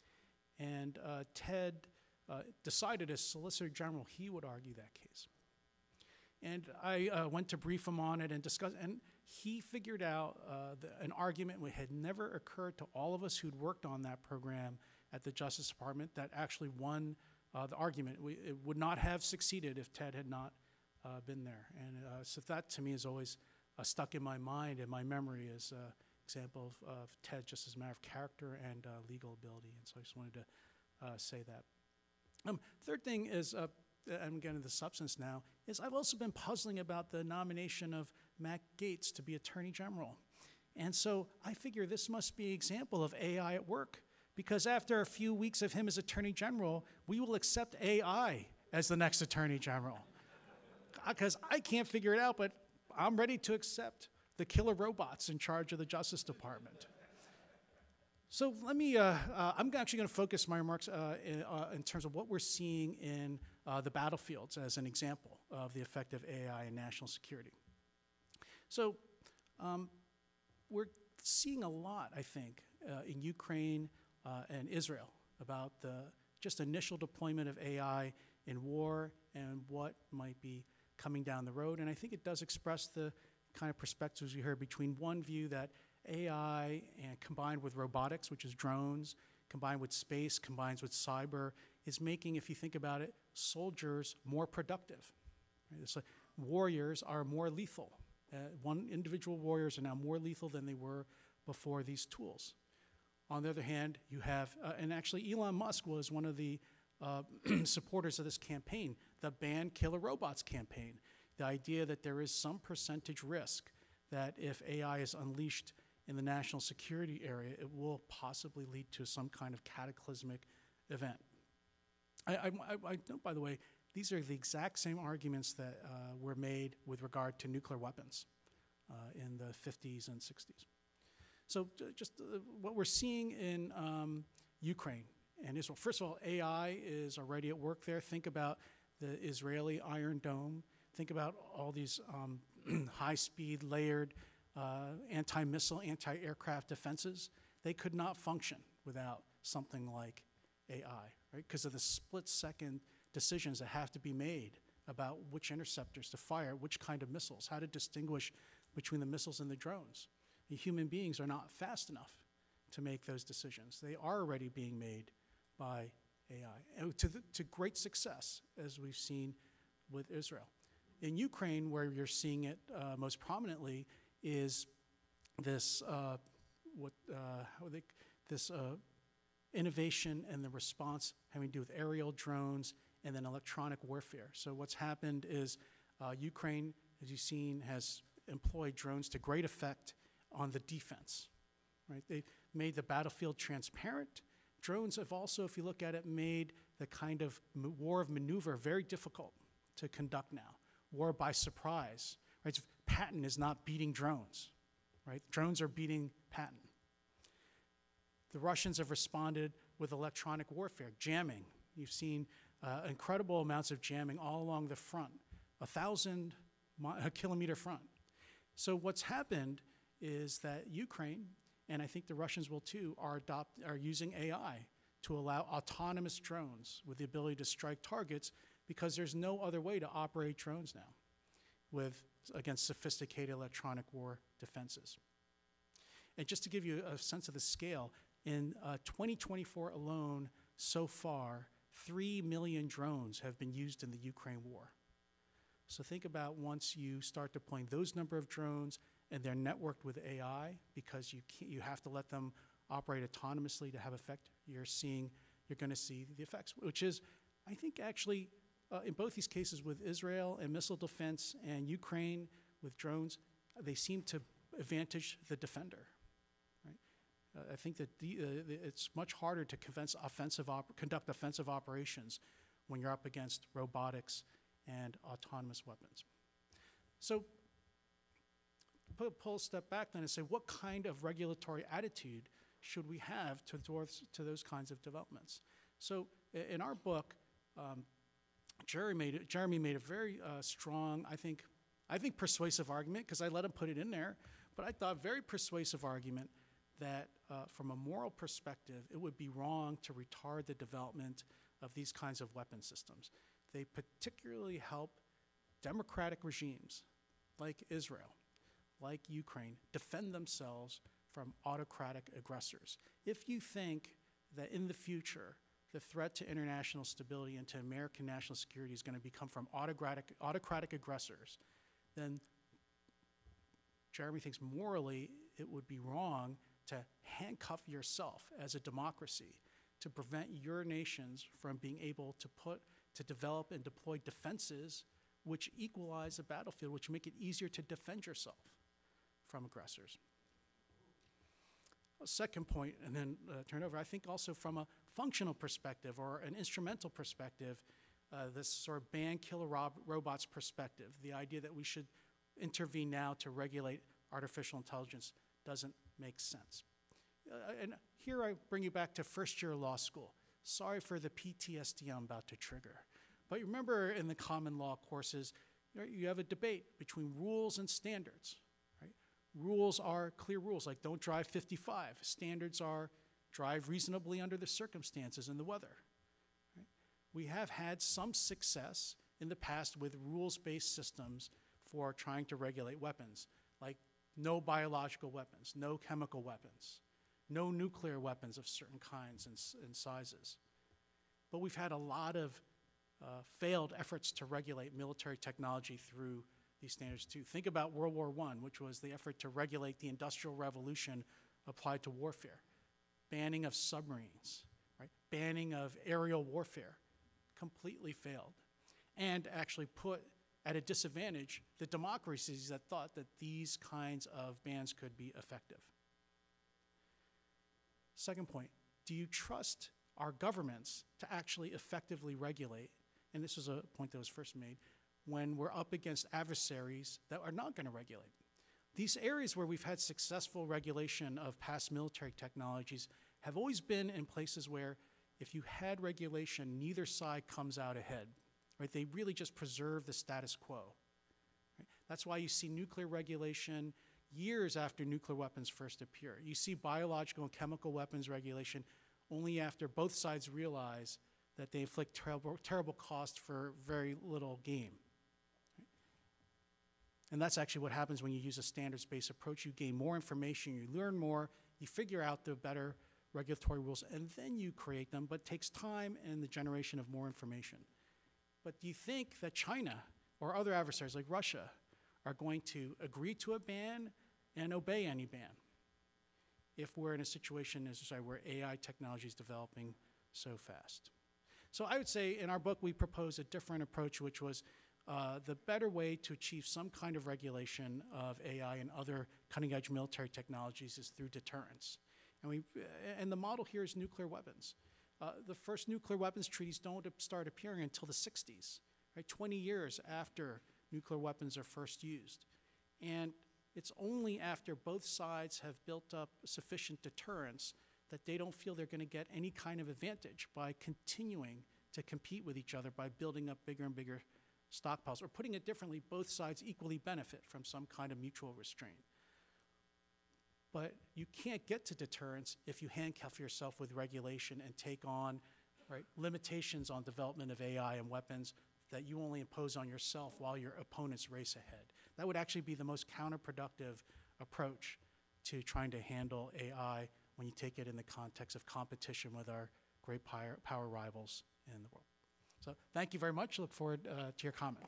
Speaker 5: And uh, Ted uh, decided as Solicitor General he would argue that case. And I uh, went to brief him on it and discuss, and he figured out uh, the, an argument that had never occurred to all of us who'd worked on that program at the Justice Department that actually won uh, the argument. We, it would not have succeeded if Ted had not Uh, been there. And uh, so that to me is always uh, stuck in my mind and my memory as an example of, of Ted just as a matter of character and uh, legal ability. And so I just wanted to uh, say that. Um, third thing is, uh, I'm getting to the substance now, is I've also been puzzling about the nomination of Matt Gaetz to be Attorney General. And so I figure this must be an example of A I at work, because after a few weeks of him as Attorney General, we will accept A I as the next Attorney General. Because I can't figure it out, but I'm ready to accept the killer robots in charge of the Justice Department. So let me, uh, uh, I'm actually going to focus my remarks uh, in, uh, in terms of what we're seeing in uh, the battlefields as an example of the effect of A I in national security. So um, we're seeing a lot, I think, uh, in Ukraine uh, and Israel about the just initial deployment of A I in war and what might be coming down the road. And I think it does express the kind of perspectives we heard between one view that A I and combined with robotics, which is drones, combined with space, combined with cyber, is making, if you think about it, soldiers more productive. Right? It's like warriors are more lethal. Uh, one individual warriors are now more lethal than they were before these tools. On the other hand, you have, uh, and actually Elon Musk was one of the Uh, supporters of this campaign, the Ban Killer Robots campaign. The idea that there is some percentage risk that if A I is unleashed in the national security area, it will possibly lead to some kind of cataclysmic event. I, I, I note, by the way, these are the exact same arguments that uh, were made with regard to nuclear weapons uh, in the fifties and sixties. So uh, just uh, what we're seeing in um, Ukraine and Israel. First of all, A I is already at work there. Think about the Israeli Iron Dome. Think about all these um, high-speed layered uh, anti-missile, anti-aircraft defenses, they could not function without something like A I, right? Because of the split-second decisions that have to be made about which interceptors to fire, which kind of missiles, how to distinguish between the missiles and the drones. And human beings are not fast enough to make those decisions. They are already being made by A I, and to, the, to great success, as we've seen with Israel. In Ukraine, where you're seeing it uh, most prominently, is this uh, what uh, how they this uh, innovation and the response having to do with aerial drones and then electronic warfare. So what's happened is uh, Ukraine, as you've seen, has employed drones to great effect on the defense. Right? They've made the battlefield transparent. Drones have also, if you look at it, made the kind of war of maneuver very difficult to conduct now. War by surprise. Right? So Patton is not beating drones. Right? Drones are beating Patton. The Russians have responded with electronic warfare, jamming. You've seen uh, incredible amounts of jamming all along the front, a thousand mi- kilometer front. So what's happened is that Ukraine, and I think the Russians will too, are, adopt, are using A I to allow autonomous drones with the ability to strike targets, because there's no other way to operate drones now with, against sophisticated electronic war defenses. And just to give you a sense of the scale, in uh, twenty twenty-four alone, so far, three million drones have been used in the Ukraine war. So think about once you start deploying those number of drones and they're networked with A I, because you can't, you have to let them operate autonomously to have effect, you're seeing, you're going to see the effects, which is, I think actually, uh, in both these cases with Israel and missile defense and Ukraine with drones, they seem to advantage the defender. Right? Uh, I think that the, uh, it's much harder to convince offensive op- conduct offensive operations when you're up against robotics and autonomous weapons. So pull, pull a step back then and say, what kind of regulatory attitude should we have to, towards, to those kinds of developments? So in our book, um, Jerry made it, Jeremy made a very uh, strong, I think, I think persuasive argument, because I let him put it in there, but I thought very persuasive argument that uh, from a moral perspective, it would be wrong to retard the development of these kinds of weapon systems. They particularly help democratic regimes like Israel, like Ukraine, defend themselves from autocratic aggressors. If you think that in the future, the threat to international stability and to American national security is going to become from autocratic, autocratic aggressors, then Jeremy thinks morally it would be wrong to handcuff yourself as a democracy to prevent your nations from being able to put, to develop and deploy defenses which equalize the battlefield, which make it easier to defend yourself from aggressors. A second point, and then uh, turn over, I think also from a functional perspective or an instrumental perspective, uh, this sort of ban killer rob robots perspective, the idea that we should intervene now to regulate artificial intelligence doesn't make sense. Uh, and here I bring you back to first year law school. Sorry for the P T S D I'm about to trigger. But you remember in the common law courses, you have a debate between rules and standards. Right? Rules are clear rules, like don't drive fifty-five. Standards are drive reasonably under the circumstances and the weather. Right? We have had some success in the past with rules-based systems for trying to regulate weapons, like no biological weapons, no chemical weapons, no nuclear weapons of certain kinds and, and sizes. But we've had a lot of uh, failed efforts to regulate military technology through these standards too. Think about World War One, which was the effort to regulate the Industrial Revolution applied to warfare. Banning of submarines, right? Banning of aerial warfare, completely failed. And actually put at a disadvantage the democracies that thought that these kinds of bans could be effective. Second point, do you trust our governments to actually effectively regulate, and this was a point that was first made, when we're up against adversaries that are not going to regulate? These areas where we've had successful regulation of past military technologies have always been in places where if you had regulation, neither side comes out ahead. Right? They really just preserve the status quo. Right? That's why you see nuclear regulation years after nuclear weapons first appear. You see biological and chemical weapons regulation only after both sides realize that they inflict terrible, terrible cost for very little gain. And that's actually what happens when you use a standards-based approach. You gain more information, you learn more, you figure out the better regulatory rules, and then you create them, but it takes time and the generation of more information. But do you think that China or other adversaries like Russia are going to agree to a ban and obey any ban if we're in a situation, as I say, where A I technology is developing so fast? So I would say in our book we proposed a different approach, which was uh, the better way to achieve some kind of regulation of A I and other cutting-edge military technologies is through deterrence. And, we, and the model here is nuclear weapons. Uh, the first nuclear weapons treaties don't start appearing until the sixties, right? twenty years after nuclear weapons are first used. And it's only after both sides have built up sufficient deterrence that they don't feel they're going to get any kind of advantage by continuing to compete with each other by building up bigger and bigger stockpiles. Or putting it differently, both sides equally benefit from some kind of mutual restraint. But you can't get to deterrence if you handcuff yourself with regulation and take on, right, limitations on development of A I and weapons that you only impose on yourself while your opponents race ahead. That would actually be the most counterproductive approach to trying to handle A I when you take it in the context of competition with our great power, power rivals in the world. So thank you very much. Look forward uh, to your comments.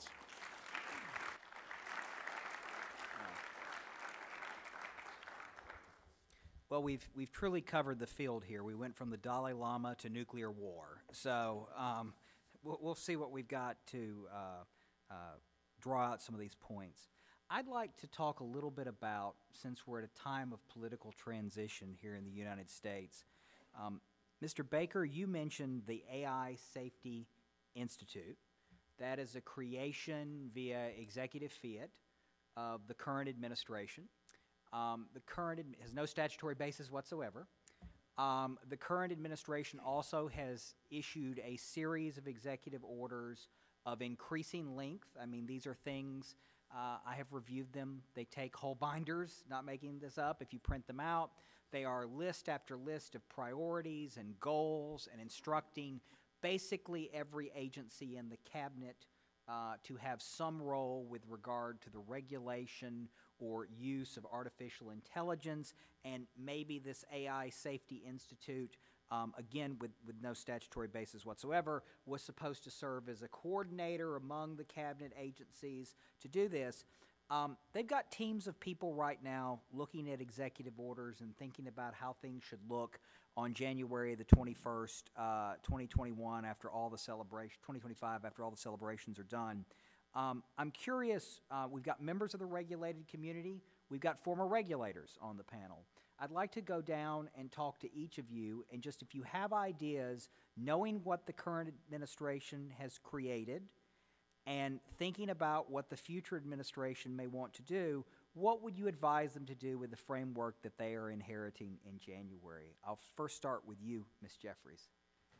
Speaker 2: Well, we've, we've truly covered the field here. We went from the Dalai Lama to nuclear war. So um, we'll, we'll see what we've got to uh, uh, draw out some of these points. I'd like to talk a little bit about, since we're at a time of political transition here in the United States, um, Mister Baker, you mentioned the A I Safety Institute. That is a creation via executive fiat of the current administration. Um, the current ad has no statutory basis whatsoever. Um, the current administration also has issued a series of executive orders of increasing length. I mean, these are things, uh, I have reviewed them. They take whole binders, not making this up, if you print them out. They are list after list of priorities and goals and instructing basically every agency in the cabinet uh, to have some role with regard to the regulation or use of artificial intelligence, and maybe this A I Safety Institute, um, again with, with no statutory basis whatsoever, was supposed to serve as a coordinator among the cabinet agencies to do this. Um, they've got teams of people right now looking at executive orders and thinking about how things should look on January the twenty-first, uh, twenty twenty-one, after all the celebration, twenty twenty-five, after all the celebrations are done. Um, I'm curious, uh, we've got members of the regulated community, we've got former regulators on the panel. I'd like to go down and talk to each of you, and just if you have ideas, knowing what the current administration has created, and thinking about what the future administration may want to do, what would you advise them to do with the framework that they are inheriting in January? I'll first start with you, Miz Jeffries.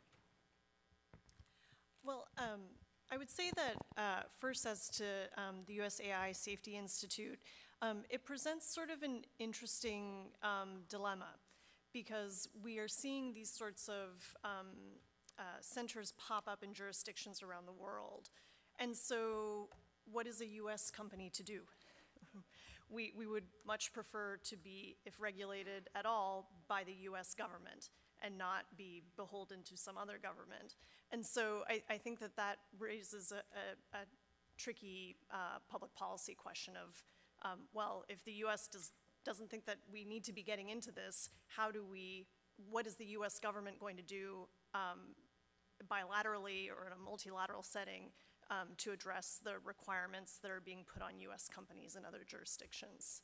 Speaker 3: Well, um, I would say that uh, first, as to um, the U S A I Safety Institute, um, it presents sort of an interesting um, dilemma, because we are seeing these sorts of um, uh, centers pop up in jurisdictions around the world. And so what is a U S company to do? we, we would much prefer to be, if regulated at all, by the U S government and not be beholden to some other government. And so I, I think that that raises a, a, a tricky uh, public policy question of, um, well, if the U S does, doesn't think that we need to be getting into this, how do we, what is the U S government going to do um, bilaterally or in a multilateral setting um, to address the requirements that are being put on U S companies in other jurisdictions?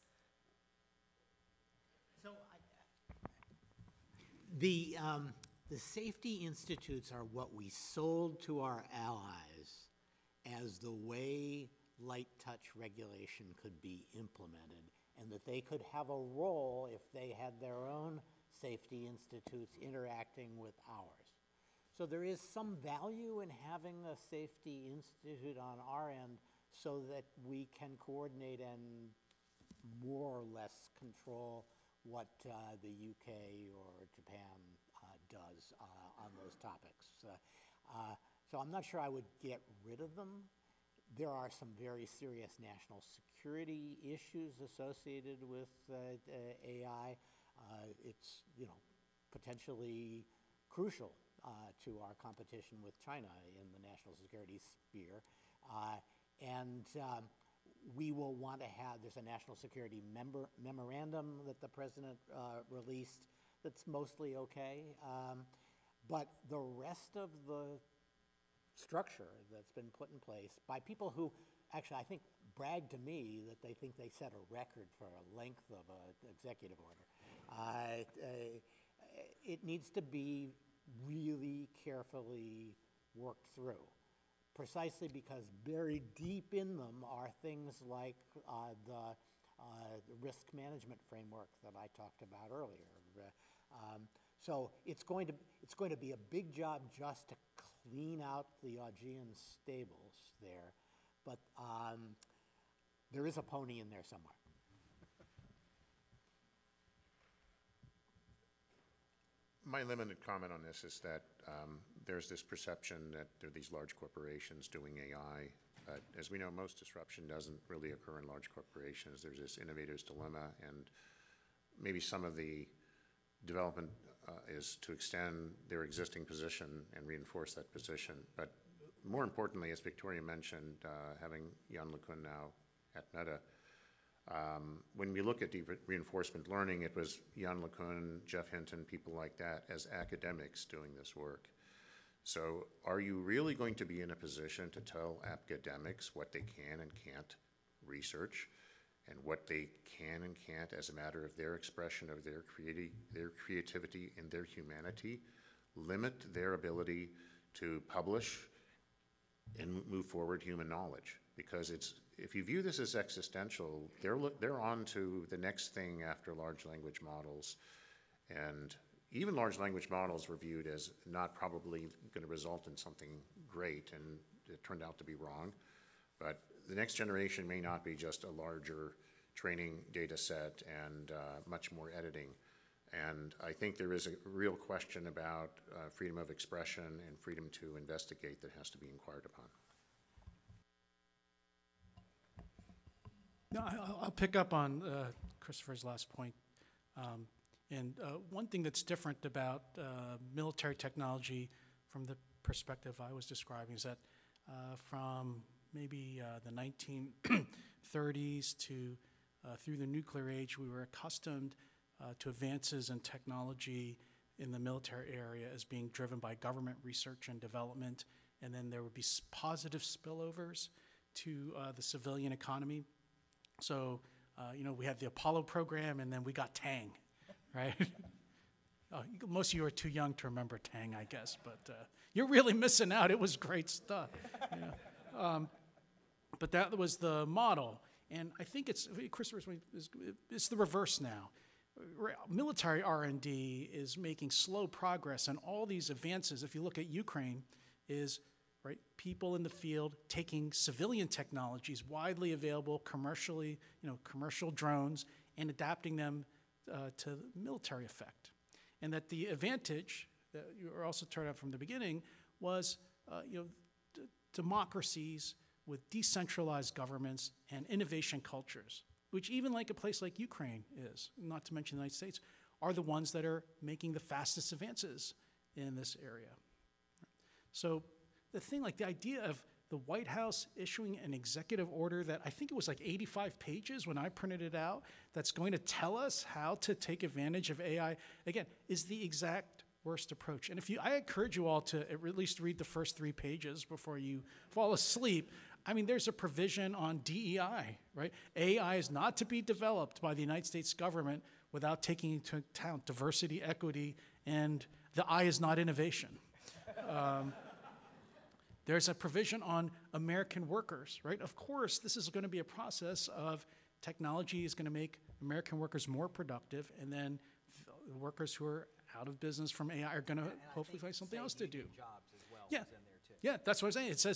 Speaker 4: So I, the, um, the safety institutes are what we sold to our allies as the way light touch regulation could be implemented, and that they could have a role if they had their own safety institutes interacting with ours. So there is some value in having a safety institute on our end so that we can coordinate and more or less control what uh, the U K or Japan uh, does uh, on those topics. Uh, uh, so I'm not sure I would get rid of them. There are some very serious national security issues associated with uh, uh, A I. Uh, it's, you know, potentially crucial uh, to our competition with China in the national security sphere. Uh, and um, we will want to have, there's a national security member, memorandum that the president uh, released that's mostly okay. Um, but the rest of the structure that's been put in place by people who actually, I think, brag to me that they think they set a record for a length of an executive order. Uh, uh, it needs to be really carefully worked through, precisely because buried deep in them are things like uh, the, uh, the risk management framework that I talked about earlier. Uh, um, so it's going to it's going to be a big job just to clean out the Augean stables there, but um, there is a pony in there somewhere.
Speaker 6: My limited comment on this is that um, there's this perception that there are these large corporations doing A I. But as we know, most disruption doesn't really occur in large corporations. There's this innovator's dilemma, and maybe some of the development uh, is to extend their existing position and reinforce that position. But more importantly, as Victoria mentioned, uh, having Yann LeCun now at Meta, Um, when we look at deep reinforcement learning, it was Yann LeCun, Jeff Hinton, people like that as academics doing this work. So are you really going to be in a position to tell academics what they can and can't research and what they can and can't as a matter of their expression of their, creati their creativity and their humanity, limit their ability to publish and move forward human knowledge? Because it's, if you view this as existential, they're, they're on to the next thing after large language models. And even large language models were viewed as not probably going to result in something great, and it turned out to be wrong. But the next generation may not be just a larger training data set and uh, much more editing. And I think there is a real question about uh, freedom of expression and freedom to investigate that has to be inquired upon.
Speaker 5: No, I- I'll pick up on uh, Christopher's last point. Um, and uh, one thing that's different about uh, military technology from the perspective I was describing is that uh, from maybe uh, the nineteen thirties to uh, through the nuclear age, we were accustomed uh, to advances in technology in the military area as being driven by government research and development, and then there would be s- positive spillovers to uh, the civilian economy. So, uh, you know, we had the Apollo program, and then we got Tang, right? uh, most of you are too young to remember Tang, I guess, but uh, you're really missing out. It was great stuff. Yeah. Um, but that was the model, and I think it's, Christopher's, it's the reverse now. Military R and D is making slow progress, and all these advances, if you look at Ukraine, is right? People in the field taking civilian technologies widely available commercially, you know, commercial drones, and adapting them uh, to military effect. And that the advantage that you were also turned out from the beginning was, uh, you know, d- democracies with decentralized governments and innovation cultures, which even like a place like Ukraine is, not to mention the United States, are the ones that are making the fastest advances in this area. So the thing, like the idea of the White House issuing an executive order that I think it was like eighty-five pages when I printed it out, that's going to tell us how to take advantage of A I, again, is the exact worst approach. And if you, I encourage you all to at least read the first three pages before you fall asleep. I mean, there's a provision on D E I, right? A I is not to be developed by the United States government without taking into account diversity, equity, and the I is not innovation. Um, There's a provision on American workers, right? Of course, this is going to be a process of technology is going to make American workers more productive, and then the workers who are out of business from A I are going to hopefully find something else to do.
Speaker 2: Jobs as well
Speaker 5: Yeah,
Speaker 2: is in there too.
Speaker 5: yeah, that's what I'm saying. It says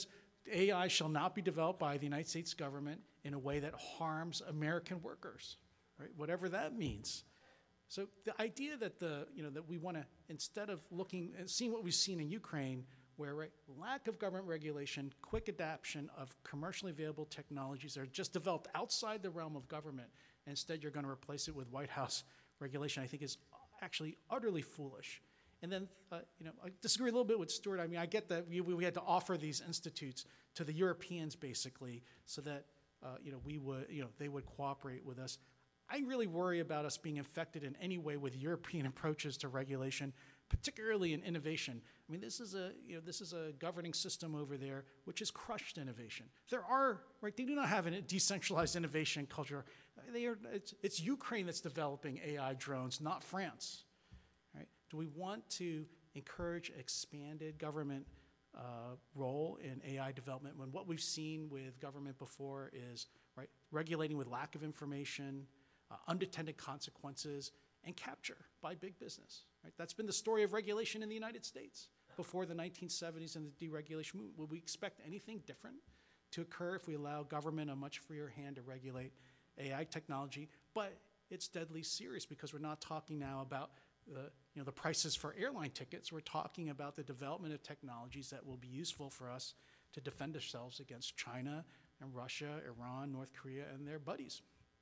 Speaker 5: A I shall not be developed by the United States government in a way that harms American workers, right? Whatever that means. So the idea that the, you know, that we want to, instead of looking and seeing what we've seen in Ukraine, where right, lack of government regulation, quick adoption of commercially available technologies that are just developed outside the realm of government, and instead you're going to replace it with White House regulation, I think is actually utterly foolish. And then, uh, you know, I disagree a little bit with Stuart. I mean, I get that we, we had to offer these institutes to the Europeans, basically, so that, uh, you know, we would, you know, they would cooperate with us. I really worry about us being infected in any way with European approaches to regulation, particularly in innovation. I mean, this is a, you know, this is a governing system over there which has crushed innovation. There are, right, they do not have a decentralized innovation culture. They are, it's, it's Ukraine that's developing A I drones, not France. Right? Do we want to encourage expanded government uh, role in A I development when what we've seen with government before is, right, regulating with lack of information, uh, unintended consequences, and capture by big business? Right? That's been the story of regulation in the United States before the nineteen seventies and the deregulation movement. Would we expect anything different to occur if we allow government a much freer hand to regulate A I technology? But it's deadly serious because we're not talking now about the, you know, the prices for airline tickets. We're talking about the development of technologies that will be useful for us to defend ourselves against China and Russia, Iran, North Korea, and their buddies.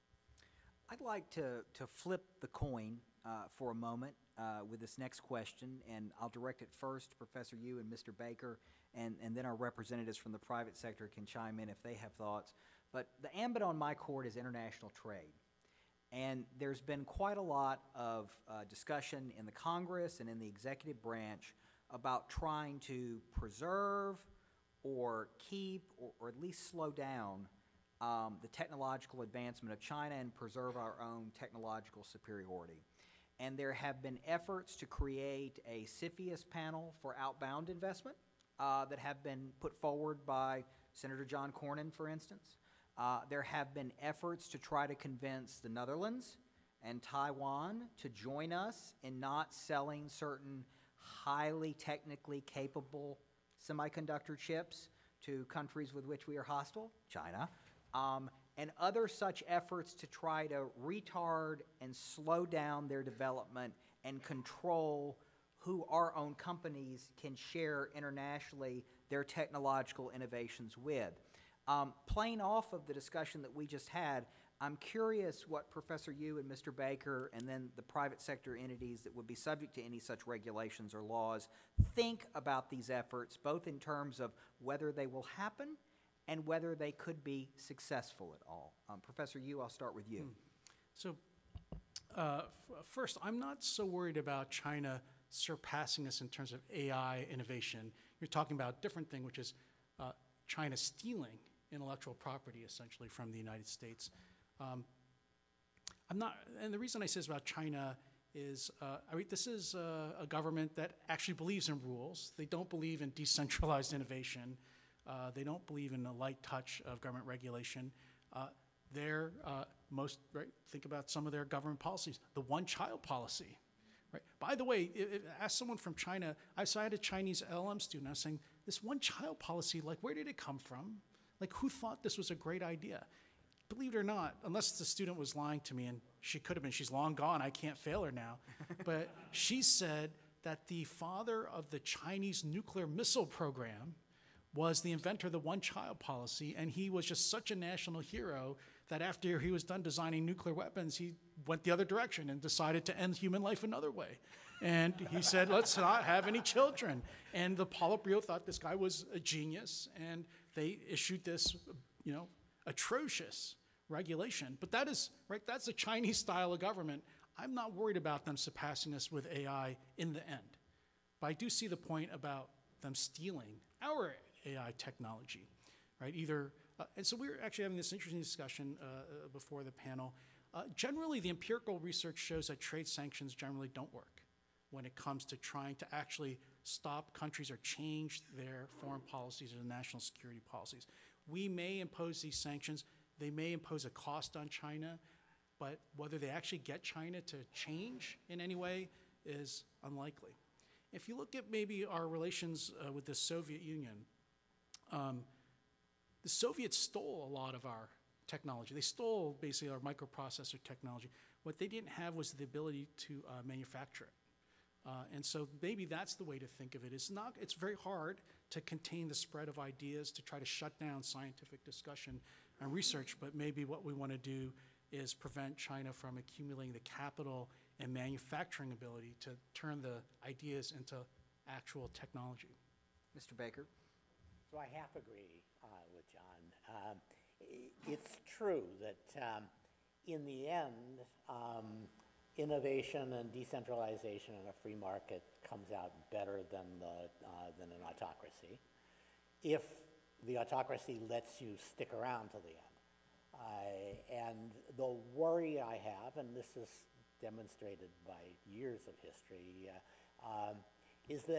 Speaker 2: I'd like to, to flip the coin uh, for a moment uh, with this next question, and I'll direct it first to Professor Yoo and Mister Baker, and, and then our representatives from the private sector can chime in if they have thoughts. But the ambit on my court is international trade. And there's been quite a lot of uh, discussion in the Congress and in the executive branch about trying to preserve or keep or, or at least slow down um, the technological advancement of China and preserve our own technological superiority. And there have been efforts to create a CFIUS panel for outbound investment uh, that have been put forward by Senator John Cornyn, for instance. Uh, there have been efforts to try to convince the Netherlands and Taiwan to join us in not selling certain highly technically capable semiconductor chips to countries with which we are hostile, China, um, and other such efforts to try to retard and slow down their development and control who our own companies can share internationally their technological innovations with. Um, playing off of the discussion that we just had, I'm curious what Professor Yoo and Mister Baker and then the private sector entities that would be subject to any such regulations or laws think about these efforts, both in terms of whether they will happen and whether they could be successful at all. Um, Professor Yoo, I'll start with you.
Speaker 5: Hmm. So uh, f first, I'm not so worried about China surpassing us in terms of A I innovation. You're talking about a different thing, which is uh, China stealing intellectual property essentially from the United States. Um, I'm not, and the reason I say this about China is, uh, I mean, this is uh, a government that actually believes in rules. They don't believe in decentralized innovation. Uh, they don't believe in the light touch of government regulation. Uh, they're uh, most, right, think about some of their government policies. The one-child policy, right? By the way, if, if, ask someone from China, I saw I had a Chinese L M student, I was saying, this one-child policy, like, where did it come from? Like, who thought this was a great idea? Believe it or not, unless the student was lying to me, and she could have been, she's long gone, I can't fail her now, but she said that the father of the Chinese nuclear missile program was the inventor of the one-child policy, and he was just such a national hero that after he was done designing nuclear weapons, he went the other direction and decided to end human life another way. And he said, let's not have any children. And the Politburo thought this guy was a genius, and they issued this, you know, atrocious regulation. But that is, right, that's a Chinese style of government. I'm not worried about them surpassing us with A I in the end. But I do see the point about them stealing our A I technology, right? Either, uh, and so we were actually having this interesting discussion uh, before the panel. Uh, generally, the empirical research shows that trade sanctions generally don't work when it comes to trying to actually stop countries or change their foreign policies or national security policies. We may impose these sanctions. They may impose a cost on China, but whether they actually get China to change in any way is unlikely. If you look at maybe our relations uh, with the Soviet Union, um, the Soviets stole a lot of our technology. They stole basically our microprocessor technology. What they didn't have was the ability to uh, manufacture it. Uh, and so maybe that's the way to think of it. It's not, it's very hard to contain the spread of ideas, to try to shut down scientific discussion and research, but maybe what we want to do is prevent China from accumulating the capital and manufacturing ability to turn the ideas into actual technology.
Speaker 2: Mister Baker?
Speaker 4: So I half agree uh, with John. Um, i- it's true that um, in the end, um, innovation and decentralization in a free market comes out better than the uh, than an autocracy, if the autocracy lets you stick around to the end. Uh, and the worry I have, and this is demonstrated by years of history, uh, um, is that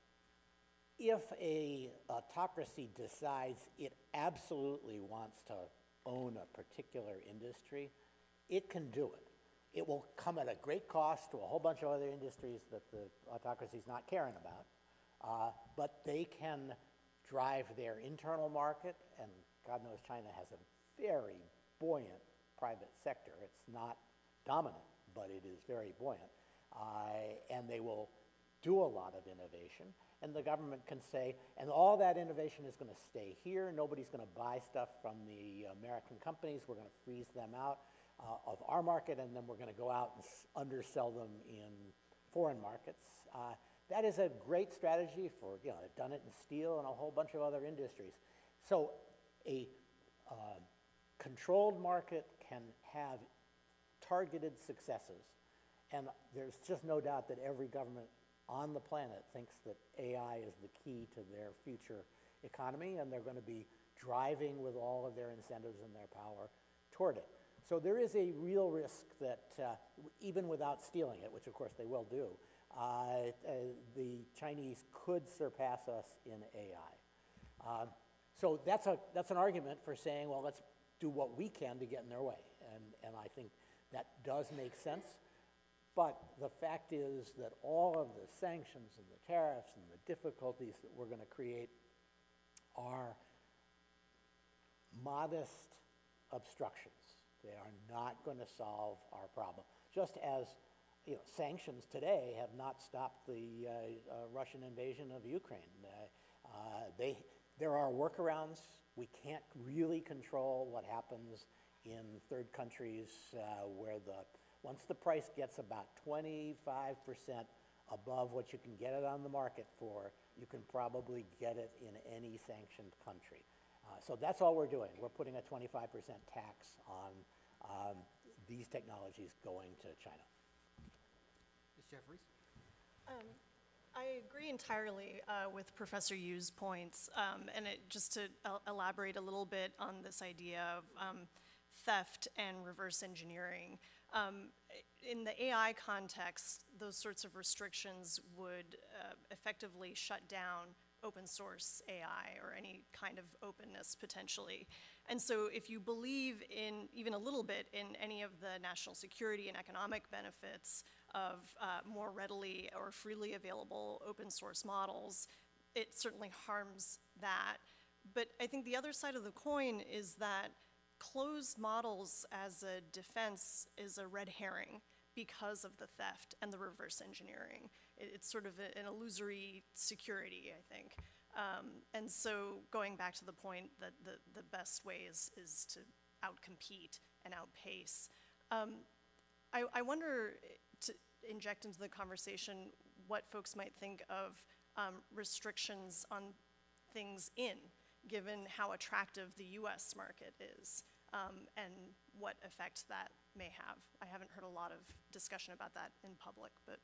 Speaker 4: if a autocracy decides it absolutely wants to own a particular industry, it can do it. It will come at a great cost to a whole bunch of other industries that the autocracy is not caring about, uh, but they can drive their internal market, and God knows China has a very buoyant private sector. It's not dominant, but it is very buoyant, uh, and they will do a lot of innovation, and the government can say, and all that innovation is going to stay here. Nobody's going to buy stuff from the American companies. We're going to freeze them out uh, of our market, and then we're going to go out and s- undersell them in foreign markets. Uh, that is a great strategy for, you know, they've done it in steel and a whole bunch of other industries. So a uh, controlled market can have targeted successes, and there's just no doubt that every government on the planet thinks that A I is the key to their future economy, and they're going to be driving with all of their incentives and their power toward it. So there is a real risk that uh, w- even without stealing it, which of course they will do, uh, uh, the Chinese could surpass us in A I. Um, so that's a that's an argument for saying, well, let's do what we can to get in their way, and and I think that does make sense. But the fact is that all of the sanctions and the tariffs and the difficulties that we're going to create are modest obstructions. They are not going to solve our problem. Just as, you know, sanctions today have not stopped the uh, uh, Russian invasion of Ukraine. Uh, uh, they, there are workarounds. We can't really control what happens in third countries uh, where the once the price gets about twenty-five percent above what you can get it on the market for, you can probably get it in any sanctioned country. Uh, so that's all we're doing. We're putting a twenty-five percent tax on um, these technologies going to China.
Speaker 2: Miz Jeffries?
Speaker 3: I agree entirely uh, with Professor Yu's points, um, and it, just to el- elaborate a little bit on this idea of um, theft and reverse engineering. Um, in the A I context, those sorts of restrictions would uh, effectively shut down open source A I or any kind of openness potentially. And so if you believe in, even a little bit, in any of the national security and economic benefits of uh, more readily or freely available open source models, it certainly harms that. But I think the other side of the coin is that closed models as a defense is a red herring because of the theft and the reverse engineering. It, it's sort of a, an illusory security, I think. Um, and so going back to the point that the, the best way is, is to outcompete and outpace. Um, I, I wonder, to inject into the conversation, what folks might think of um, restrictions on things in, given how attractive the U S market is, um, and what effect that may have. I haven't heard a lot of discussion about that in public, but.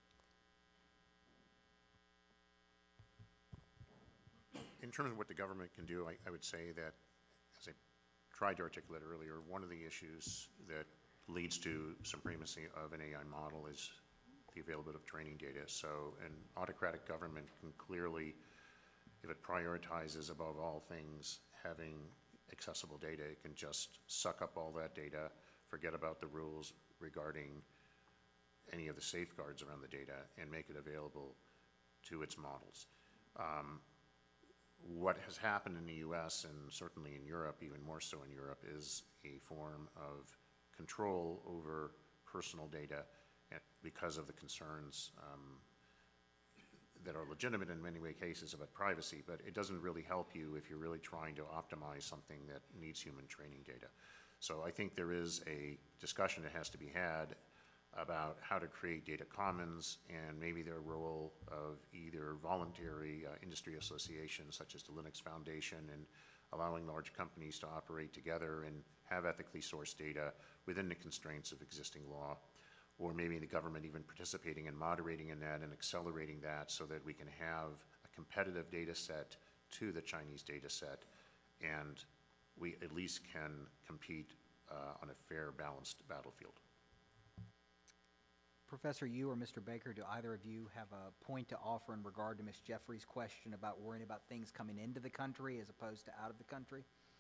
Speaker 6: In terms of what the government can do, I, I would say that, as I tried to articulate earlier, one of the issues that leads to supremacy of an A I model is the availability of training data. So an autocratic government can clearly, if it prioritizes above all things having accessible data, it can just suck up all that data, forget about the rules regarding any of the safeguards around the data, and make it available to its models. Um, what has happened in the U S and certainly in Europe, even more so in Europe, is a form of control over personal data eh, because of the concerns um, that are legitimate in many way cases about privacy, but it doesn't really help you if you're really trying to optimize something that needs human training data. So I think there is a discussion that has to be had about how to create data commons and maybe their role of either voluntary uh, industry associations such as the Linux Foundation and allowing large companies to operate together and have ethically sourced data within the constraints of existing law, or maybe the government even participating and moderating in that and accelerating that so that we can have a competitive data set to the Chinese data set, and we at least can compete uh, on a fair, balanced battlefield.
Speaker 2: Professor Yu or Mister Baker, do either of you have a point to offer in regard to Miz Jeffrey's question about worrying about things coming into the country as opposed to out of the country?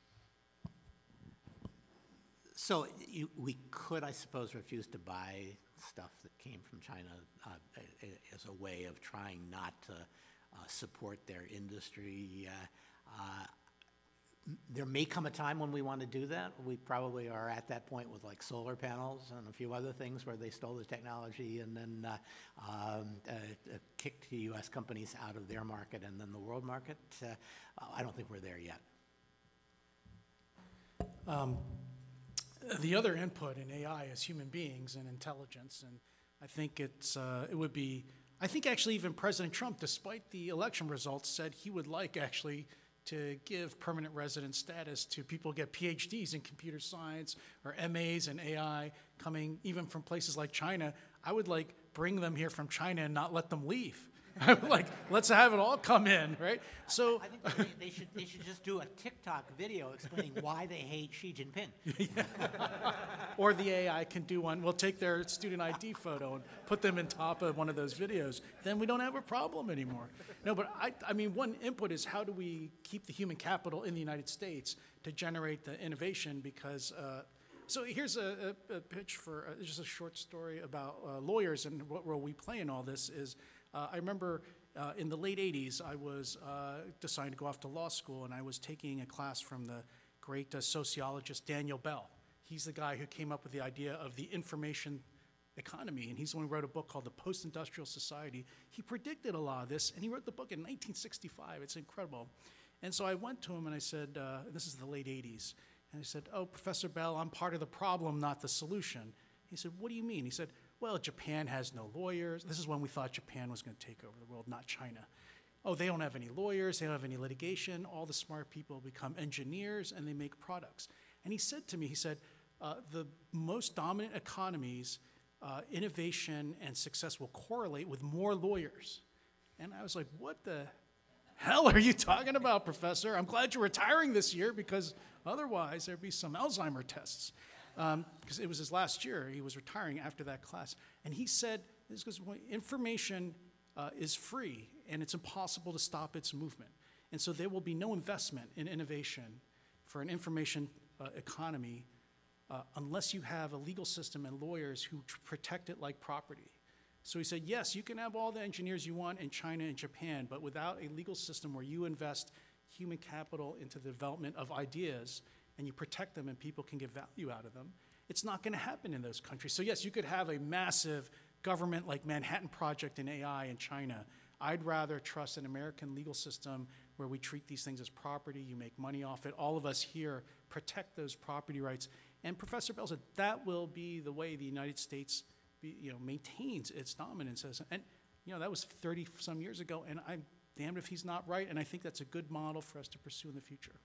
Speaker 4: So you, we could, I suppose, refuse to buy stuff that came from China uh, a- a- as a way of trying not to uh, support their industry. Uh, uh, there may come a time when we want to do that. We probably are at that point with like solar panels and a few other things where they stole the technology and then uh, um, uh, uh, kicked U S companies out of their market and then the world market. Uh, I don't think we're there yet.
Speaker 5: Um, the other input in A I is human beings and intelligence, and I think it's uh, it would be. I think actually even President Trump, despite the election results, said he would like actually to give permanent resident status to people who get P H Ds in computer science or M As in A I coming even from places like China. I would like bring them here from China and not let them leave. I would like, let's have it all come in, right? So
Speaker 4: I think they, they should they should just do a TikTok video explaining why they hate Xi Jinping.
Speaker 5: or the A I can do one. We'll take their student I D photo and put them in top of one of those videos. Then we don't have a problem anymore. No, but I, I mean, one input is how do we keep the human capital in the United States to generate the innovation? Because, uh, so here's a, a, a pitch for uh, just a short story about uh, lawyers and what role we play in all this is, uh, I remember uh, in the late eighties, I was uh, deciding to go off to law school, and I was taking a class from the great uh, sociologist Daniel Bell. He's the guy who came up with the idea of the information economy, and he's the one who wrote a book called The Post-Industrial Society. He predicted a lot of this, and he wrote the book in nineteen sixty-five. It's incredible. And so I went to him and I said, uh, this is the late eighties, and I said, oh, Professor Bell, I'm part of the problem, not the solution. He said, what do you mean? He said, well, Japan has no lawyers. This is when we thought Japan was going to take over the world, not China. Oh, they don't have any lawyers, they don't have any litigation. All the smart people become engineers and they make products. And he said to me, he said, uh, the most dominant economies, uh, innovation and success will correlate with more lawyers. And I was like, what the hell are you talking about, Professor? I'm glad you're retiring this year because otherwise there'd be some Alzheimer tests. Because um, it was his last year, he was retiring after that class. And he said, this goes, well, information uh, is free and it's impossible to stop its movement. And so there will be no investment in innovation for an information uh, economy uh, unless you have a legal system and lawyers who tr- protect it like property. So he said, yes, you can have all the engineers you want in China and Japan, but without a legal system where you invest human capital into the development of ideas and you protect them and people can get value out of them, it's not going to happen in those countries. So yes, you could have a massive government like Manhattan Project in A I in China. I'd rather trust an American legal system where we treat these things as property, you make money off it. All of us here protect those property rights. And Professor Bell said that will be the way the United States be, you know, maintains its dominance. As, and you know, that was thirty some years ago, and I'm damned if he's not right, and I think that's a good model for us to pursue in the future.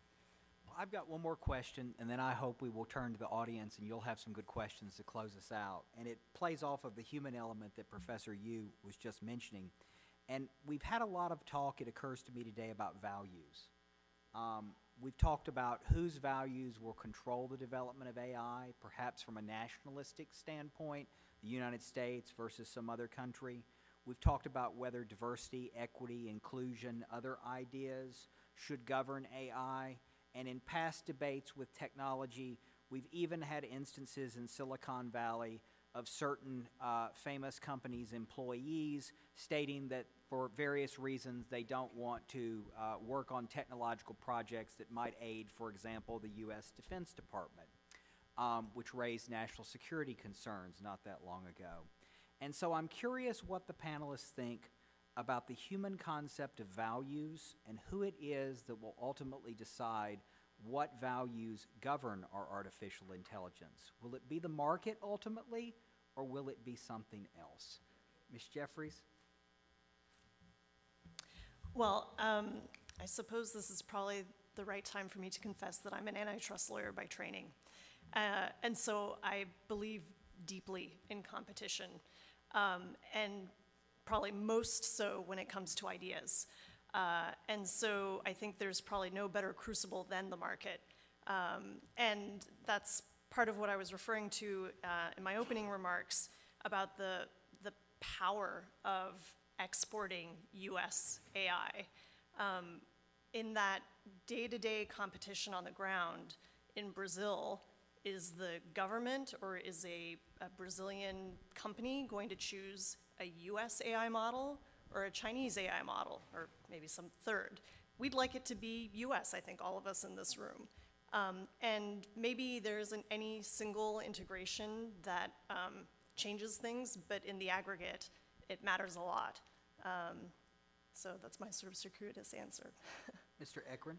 Speaker 2: I've got one more question, and then I hope we will turn to the audience, and you'll have some good questions to close us out. And it plays off of the human element that Professor Yu was just mentioning. And we've had a lot of talk, it occurs to me today, about values. Um, we've talked about whose values will control the development of A I, perhaps from a nationalistic standpoint, the United States versus some other country. We've talked about whether diversity, equity, inclusion, other ideas should govern A I. And in past debates with technology, we've even had instances in Silicon Valley of certain uh, famous companies' employees, stating that for various reasons they don't want to uh, work on technological projects that might aid, for example, the U S Defense Department, um, which raised national security concerns not that long ago. And so I'm curious what the panelists think about the human concept of values and who it is that will ultimately decide what values govern our artificial intelligence. Will it be the market ultimately, or will it be something else? Miz Jeffries?
Speaker 3: Well, um, I suppose this is probably the right time for me to confess that I'm an antitrust lawyer by training. Uh, and so I believe deeply in competition, um, and probably most so when it comes to ideas. Uh, and so I think there's probably no better crucible than the market. Um, and that's part of what I was referring to uh, in my opening remarks about the, the power of exporting U S A I. Um, in that day-to-day competition on the ground in Brazil, is the government or is a, a Brazilian company going to choose a U S A I model or a Chinese A I model, or maybe some third? We'd like it to be U S, I think all of us in this room. Um, and maybe there isn't any single integration that um, changes things, but in the aggregate, it matters a lot. Um, so that's my sort of circuitous answer.
Speaker 2: Mister Ekren?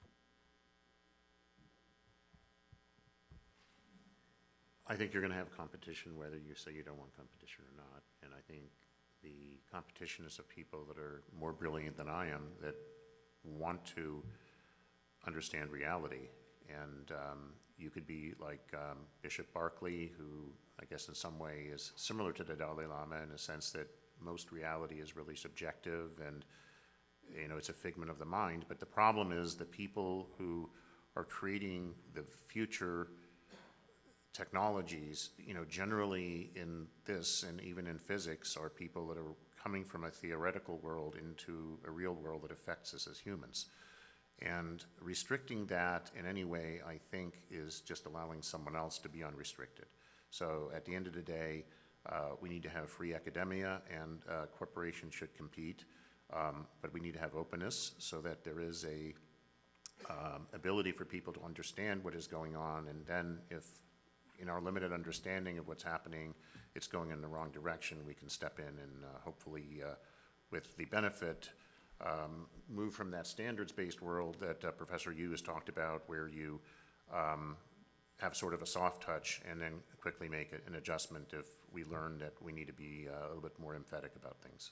Speaker 6: I think you're going to have competition whether you say you don't want competition or not. And I think the competition is of people that are more brilliant than I am, that want to understand reality. And um, you could be like um, Bishop Berkeley, who I guess in some way is similar to the Dalai Lama in a sense that most reality is really subjective and, you know, it's a figment of the mind. But the problem is the people who are creating the future technologies, you know, generally in this and even in physics, are people that are coming from a theoretical world into a real world that affects us as humans. And restricting that in any way, I think, is just allowing someone else to be unrestricted. So at the end of the day, uh, we need to have free academia, and uh, corporations should compete, um, but we need to have openness so that there is a um, ability for people to understand what is going on, and then if in our limited understanding of what's happening, it's going in the wrong direction, we can step in and uh, hopefully, uh, with the benefit, um, move from that standards-based world that uh, Professor Yu has talked about, where you um, have sort of a soft touch and then quickly make it an adjustment if we learn that we need to be uh, a little bit more emphatic about things.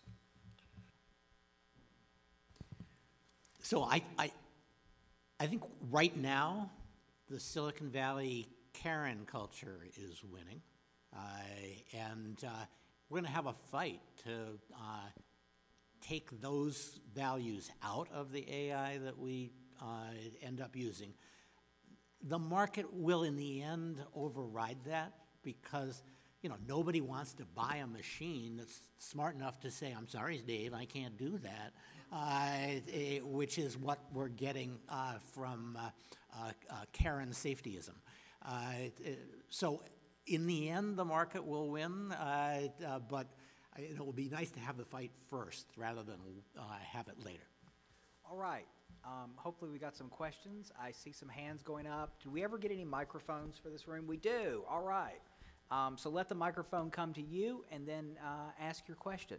Speaker 4: So I, I, I think right now, the Silicon Valley Karen culture is winning, uh, and uh, we're going to have a fight to uh, take those values out of the A I that we uh, end up using. The market will, in the end, override that because, you know, nobody wants to buy a machine that's smart enough to say, "I'm sorry, Dave, I can't do that," uh, it, which is what we're getting uh, from uh, uh, uh, Karen safetyism. Uh, so in the end, the market will win, uh, uh, but it will be nice to have the fight first rather than uh, have it later.
Speaker 2: All right. Um, hopefully we got some questions. I see some hands going up. Did we ever get any microphones for this room? We do. All right. Um, so let the microphone come to you and then uh, ask your question.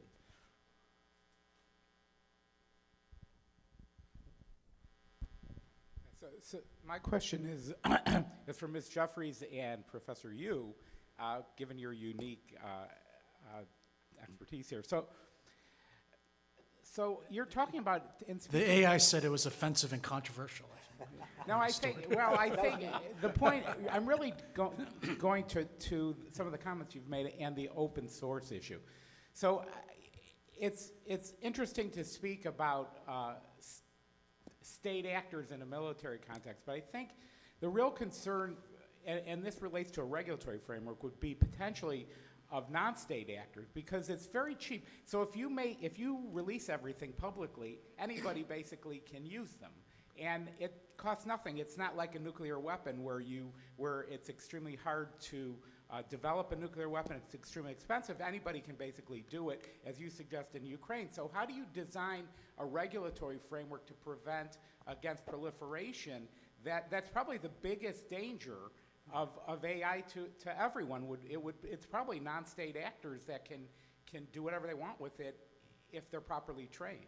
Speaker 7: So, so my question is, is for Miz Jeffries and Professor Yu, uh, given your unique uh, uh, expertise here. So, so you're talking about
Speaker 5: The A I said it was offensive and controversial.
Speaker 7: No, I think. Well, I think the point. I'm really go, going to to some of the comments you've made and the open source issue. So, uh, it's it's interesting to speak about Uh, state actors in a military context, but I think the real concern, and, and this relates to a regulatory framework, would be potentially of non-state actors, because it's very cheap. So if you make, if you release everything publicly, anybody basically can use them, and it costs nothing. It's not like a nuclear weapon where you, where it's extremely hard to uh, develop a nuclear weapon. It's extremely expensive. Anybody can basically do it, as you suggest in Ukraine. So how do you design a regulatory framework to prevent against proliferation? That, that's probably the biggest danger of, of A I to, to everyone. Would, it would, it's probably non-state actors that can, can do whatever they want with it if they're properly trained.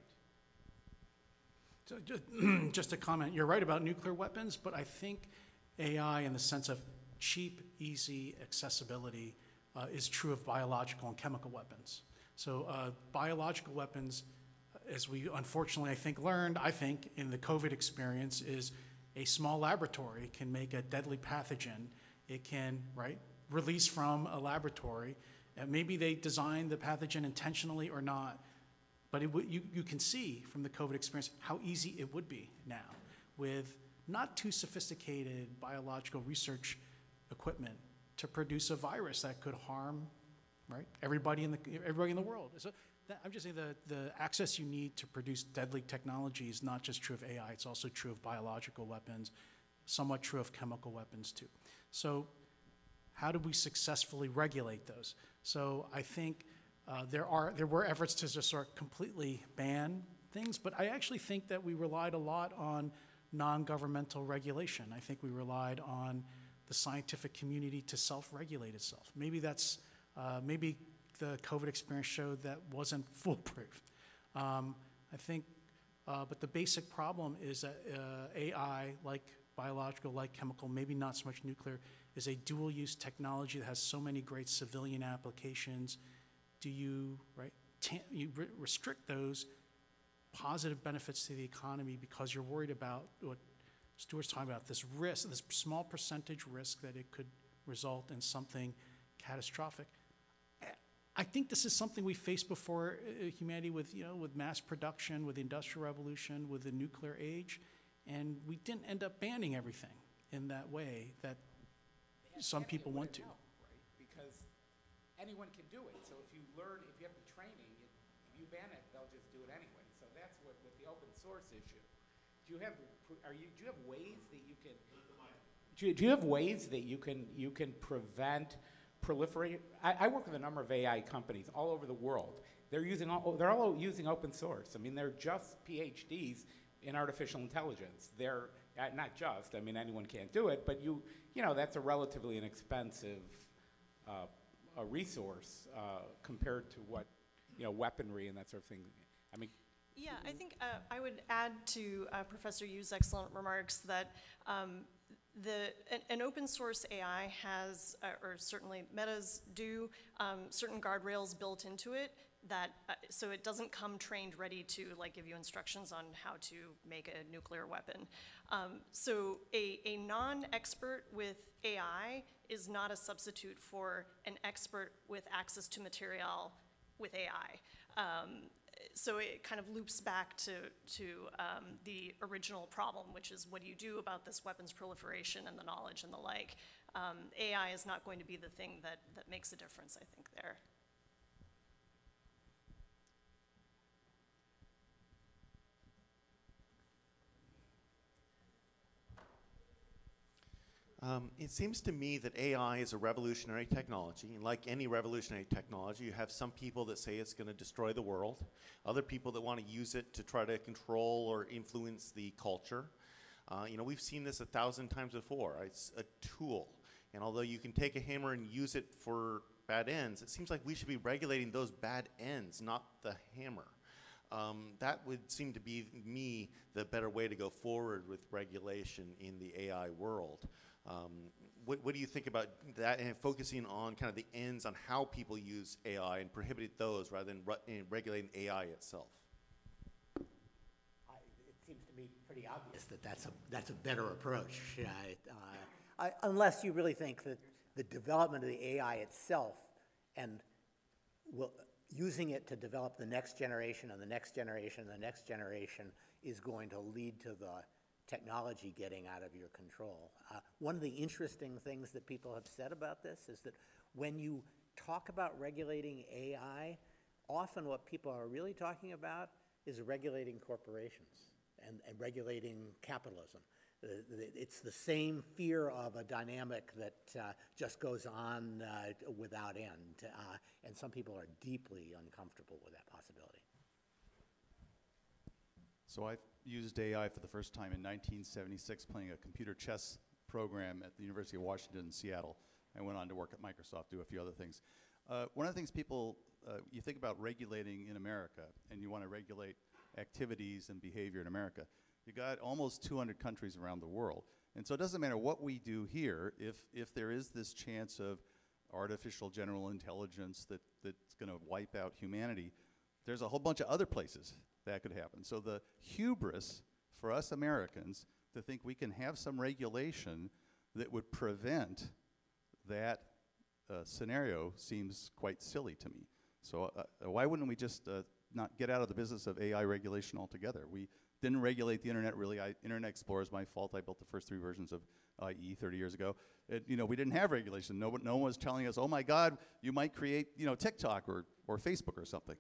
Speaker 5: So just, just a comment, you're right about nuclear weapons, but I think A I in the sense of cheap, easy accessibility uh, is true of biological and chemical weapons. So uh, biological weapons, as we unfortunately I think learned, I think in the COVID experience, is a small laboratory can make a deadly pathogen. It can, right, release from a laboratory. And maybe they designed the pathogen intentionally or not, but it w you, you can see from the COVID experience how easy it would be now with not too sophisticated biological research equipment to produce a virus that could harm, right, everybody in the, everybody in the world. So that, I'm just saying the, the access you need to produce deadly technology is not just true of A I, it's also true of biological weapons, somewhat true of chemical weapons too. So how do we successfully regulate those? So I think uh, there are there were efforts to just sort of completely ban things, but I actually think that we relied a lot on non-governmental regulation. I think we relied on the scientific community to self-regulate itself. Maybe that's uh, maybe the COVID experience showed that wasn't foolproof. Um, I think, uh, but the basic problem is that uh, A I, like biological, like chemical, maybe not so much nuclear, is a dual-use technology that has so many great civilian applications. Do you, right, you re restrict those positive benefits to the economy because you're worried about what Stuart's talking about, this risk, this small percentage risk that it could result in something catastrophic. I think this is something we faced before uh, humanity with, you know, with mass production, with the Industrial Revolution, with the nuclear age, and we didn't end up banning everything in that way that some people want to.
Speaker 7: Help, right? Because anyone can do it. So if you learn, if you have the training, it, if you ban it, they'll just do it anyway. So that's what with the open source issue. Do you have are you do you have ways that you can do you, do you have ways that you can you can prevent proliferate? I, I work with a number of A I companies all over the world. They're using all, they're all using open source. I mean, they're just PhDs in artificial intelligence. They're uh, not just. I mean, anyone can't do it, but you you know that's a relatively inexpensive uh, a resource uh, compared to what you know weaponry and that sort of thing. I mean.
Speaker 3: Yeah, I think uh, I would add to uh, Professor Yu's excellent remarks that um, the an, an open source A I has, uh, or certainly Metas do, um, certain guardrails built into it that, uh, so it doesn't come trained ready to like give you instructions on how to make a nuclear weapon. Um, so a, a non-expert with A I is not a substitute for an expert with access to material with A I. Um, So it kind of loops back to, to um, the original problem, which is what do you do about this weapons proliferation and the knowledge and the like. Um, A I is not going to be the thing that, that makes a difference, I think, there.
Speaker 8: Um, it seems to me that A I is a revolutionary technology, and like any revolutionary technology, you have some people that say it's going to destroy the world, other people that want to use it to try to control or influence the culture. Uh, you know, we've seen this a thousand times before. It's a tool, and although you can take a hammer and use it for bad ends, it seems like we should be regulating those bad ends, not the hammer. Um, that would seem to be, me, the better way to go forward with regulation in the A I world. Um, what, what do you think about that and focusing on kind of the ends on how people use A I and prohibiting those rather than re regulating A I itself?
Speaker 4: I, it seems to me pretty obvious that that's a, that's a better approach. I, uh, I, unless you really think that the development of the A I itself and will, using it to develop the next generation and the next generation and the next generation is going to lead to the technology getting out of your control. Uh, one of the interesting things that people have said about this is that when you talk about regulating A I, often what people are really talking about is regulating corporations and, and regulating capitalism. the- the- it's the same fear of a dynamic that uh, just goes on uh, without end. Uh, and some people are deeply uncomfortable with that possibility.
Speaker 9: So I used A I for the first time in nineteen seventy-six playing a computer chess program at the University of Washington in Seattle. I went on to work at Microsoft, do a few other things. Uh, one of the things people, uh, you think about regulating in America, and you want to regulate activities and behavior in America. You got almost two hundred countries around the world. And so it doesn't matter what we do here, if, if there is this chance of artificial general intelligence that, that's going to wipe out humanity, there's a whole bunch of other places that could happen. So the hubris for us Americans to think we can have some regulation that would prevent that uh, scenario seems quite silly to me. So uh, why wouldn't we just uh, not get out of the business of A I regulation altogether? We didn't regulate the internet really. I, Internet Explorer is my fault. I built the first three versions of I E thirty years ago. It, you know, we didn't have regulation. No, no one was telling us, oh my God, you might create, you know, TikTok or, or Facebook or something.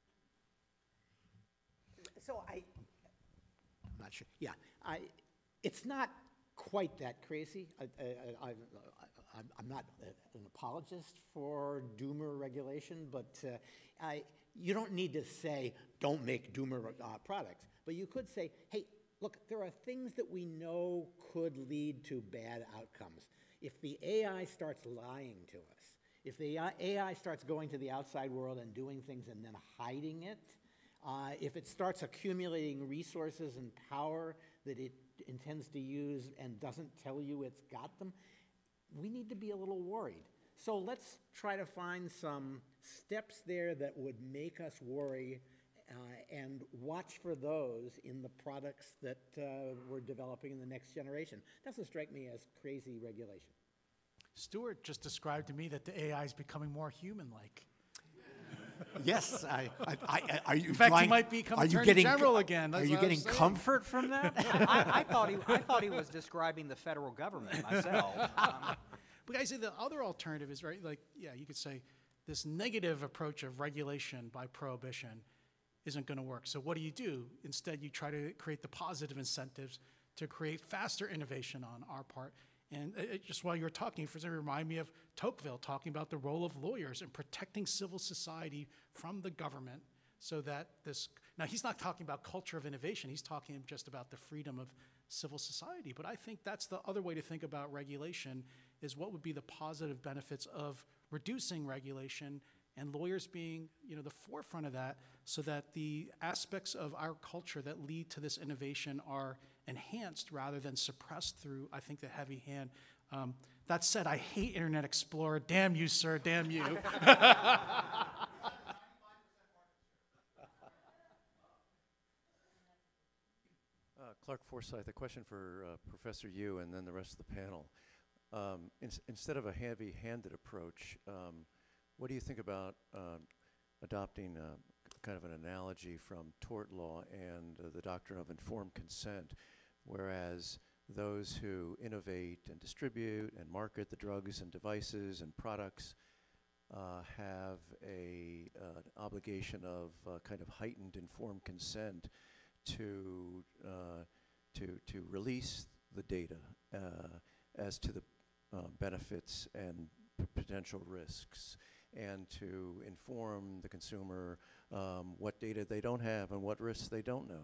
Speaker 4: So I, I'm not sure. Yeah, I, it's not quite that crazy. I, I, I, I, I'm, I'm not an apologist for doomer regulation, but uh, I, you don't need to say don't make doomer uh, products, but you could say, hey, look, there are things that we know could lead to bad outcomes. If the A I starts lying to us, if the A I starts going to the outside world and doing things and then hiding it, Uh, if it starts accumulating resources and power that it intends to use and doesn't tell you it's got them, we need to be a little worried. So let's try to find some steps there that would make us worry uh, and watch for those in the products that uh, we're developing in the next generation. Doesn't strike me as crazy regulation.
Speaker 5: Stuart just described to me that the A I is becoming more human-like.
Speaker 4: Yes, I, I, I, are you
Speaker 5: In fact, he
Speaker 4: trying-
Speaker 5: might become
Speaker 4: are you
Speaker 5: Attorney
Speaker 4: getting,
Speaker 5: General again.
Speaker 4: Are
Speaker 5: That's
Speaker 4: you
Speaker 5: what I was
Speaker 4: getting
Speaker 5: saying.
Speaker 4: comfort from that?
Speaker 2: I, I thought he, I thought he was describing the federal government myself. Um,
Speaker 5: But guys, the other alternative is, right, like, yeah, you could say this negative approach of regulation by prohibition isn't going to work. So what do you do? Instead, you try to create the positive incentives to create faster innovation on our part. And it, it- just while you were talking, for example, it reminded me of Tocqueville talking about the role of lawyers in protecting civil society from the government so that this, now he's not talking about culture of innovation, he's talking just about the freedom of civil society. But I think that's the other way to think about regulation is what would be the positive benefits of reducing regulation and lawyers being, you know, the forefront of that so that the aspects of our culture that lead to this innovation are enhanced rather than suppressed through, I think, the heavy hand. Um, that said, I hate Internet Explorer. Damn you, sir. Damn you.
Speaker 10: Uh, Clark Forsyth, a question for uh, Professor Yu and then the rest of the panel. Um, ins instead of a heavy-handed approach, um, what do you think about um, adopting uh, kind of an analogy from tort law and uh, the doctrine of informed consent, whereas those who innovate and distribute and market the drugs and devices and products uh, have a uh, an obligation of uh, kind of heightened informed consent to uh, to to release the data uh, as to the uh, benefits and p potential risks, and to inform the consumer um, what data they don't have and what risks they don't know.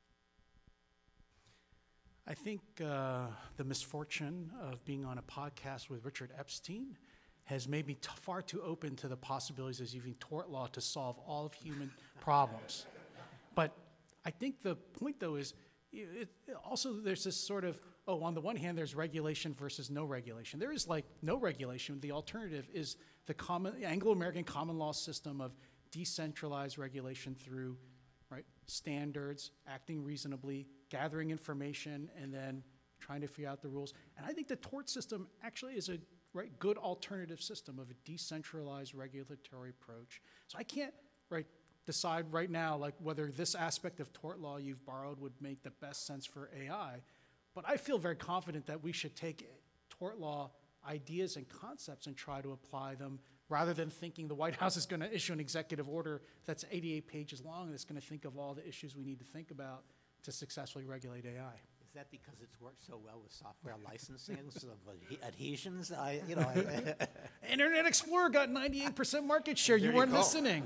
Speaker 5: I think uh, the misfortune of being on a podcast with Richard Epstein has made me t far too open to the possibilities of using tort law to solve all of human problems. But I think the point, though, is it, it also there's this sort of, oh, on the one hand, there's regulation versus no regulation. There is like no regulation. The alternative is the common Anglo-American common law system of decentralized regulation through right standards, acting reasonably, gathering information, and then trying to figure out the rules. And I think the tort system actually is a right good alternative system of a decentralized regulatory approach. So I can't right decide right now like whether this aspect of tort law you've borrowed would make the best sense for A I, but I feel very confident that we should take tort law ideas and concepts and try to apply them rather than thinking the White House is going to issue an executive order that's eighty-eight pages long and that's going to think of all the issues we need to think about to successfully regulate A I.
Speaker 4: Is that because it's worked so well with software licensing of adhe- adhesions? I, you know, I,
Speaker 5: Internet Explorer got ninety-eight percent market share. You
Speaker 4: There you
Speaker 5: weren't
Speaker 4: go.
Speaker 5: listening.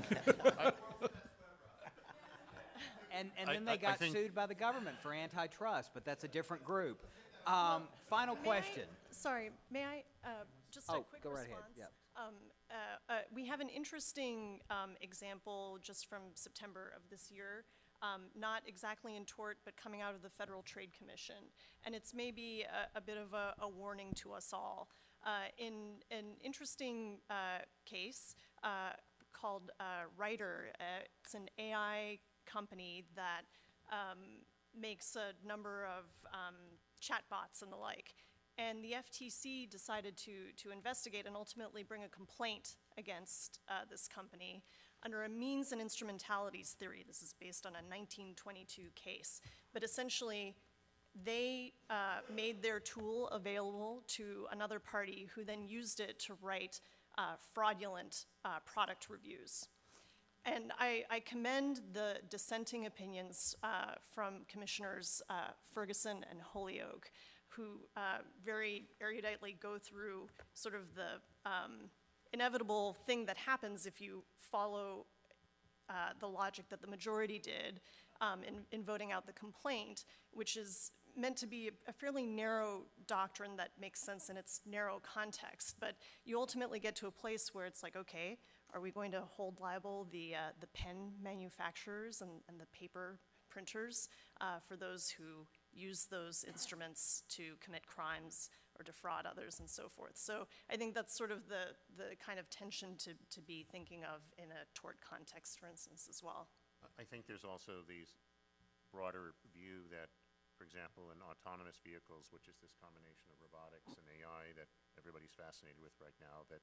Speaker 2: And, and
Speaker 6: I-
Speaker 2: then
Speaker 6: I- I
Speaker 2: they got
Speaker 6: think-
Speaker 2: sued by the government for antitrust, but that's a different group. Um, final
Speaker 3: May I-
Speaker 2: question.
Speaker 3: Sorry, may I, uh, just a
Speaker 2: Oh,
Speaker 3: quick
Speaker 2: go right
Speaker 3: response?
Speaker 2: ahead,
Speaker 3: Um, uh, uh, we have an interesting, um, example just from September of this year, um, not exactly in tort, but coming out of the Federal Trade Commission. And it's maybe a, a bit of a, a warning to us all. Uh, in an interesting, uh, case, uh, called, uh, Writer, uh, it's an A I company that, um, makes a number of, um, chatbots and the like. And the F T C decided to, to investigate and ultimately bring a complaint against uh, this company under a means and instrumentalities theory. This is based on a nineteen twenty-two case. But essentially, they uh, made their tool available to another party who then used it to write uh, fraudulent uh, product reviews. And I, I commend the dissenting opinions uh, from Commissioners uh, Ferguson and Holyoke, who uh, very eruditely go through sort of the um, inevitable thing that happens if you follow uh, the logic that the majority did um, in, in voting out the complaint, which is meant to be a fairly narrow doctrine that makes sense in its narrow context. But you ultimately get to a place where it's like, okay, are we going to hold liable the, uh, the pen manufacturers and, and the paper printers uh, for those who use those instruments to commit crimes or defraud others and so forth? So I think that's sort of the, the kind of tension to, to be thinking of in a tort context, for instance, as well.
Speaker 6: I think there's also these broader view that, for example, in autonomous vehicles, which is this combination of robotics and A I that everybody's fascinated with right now, that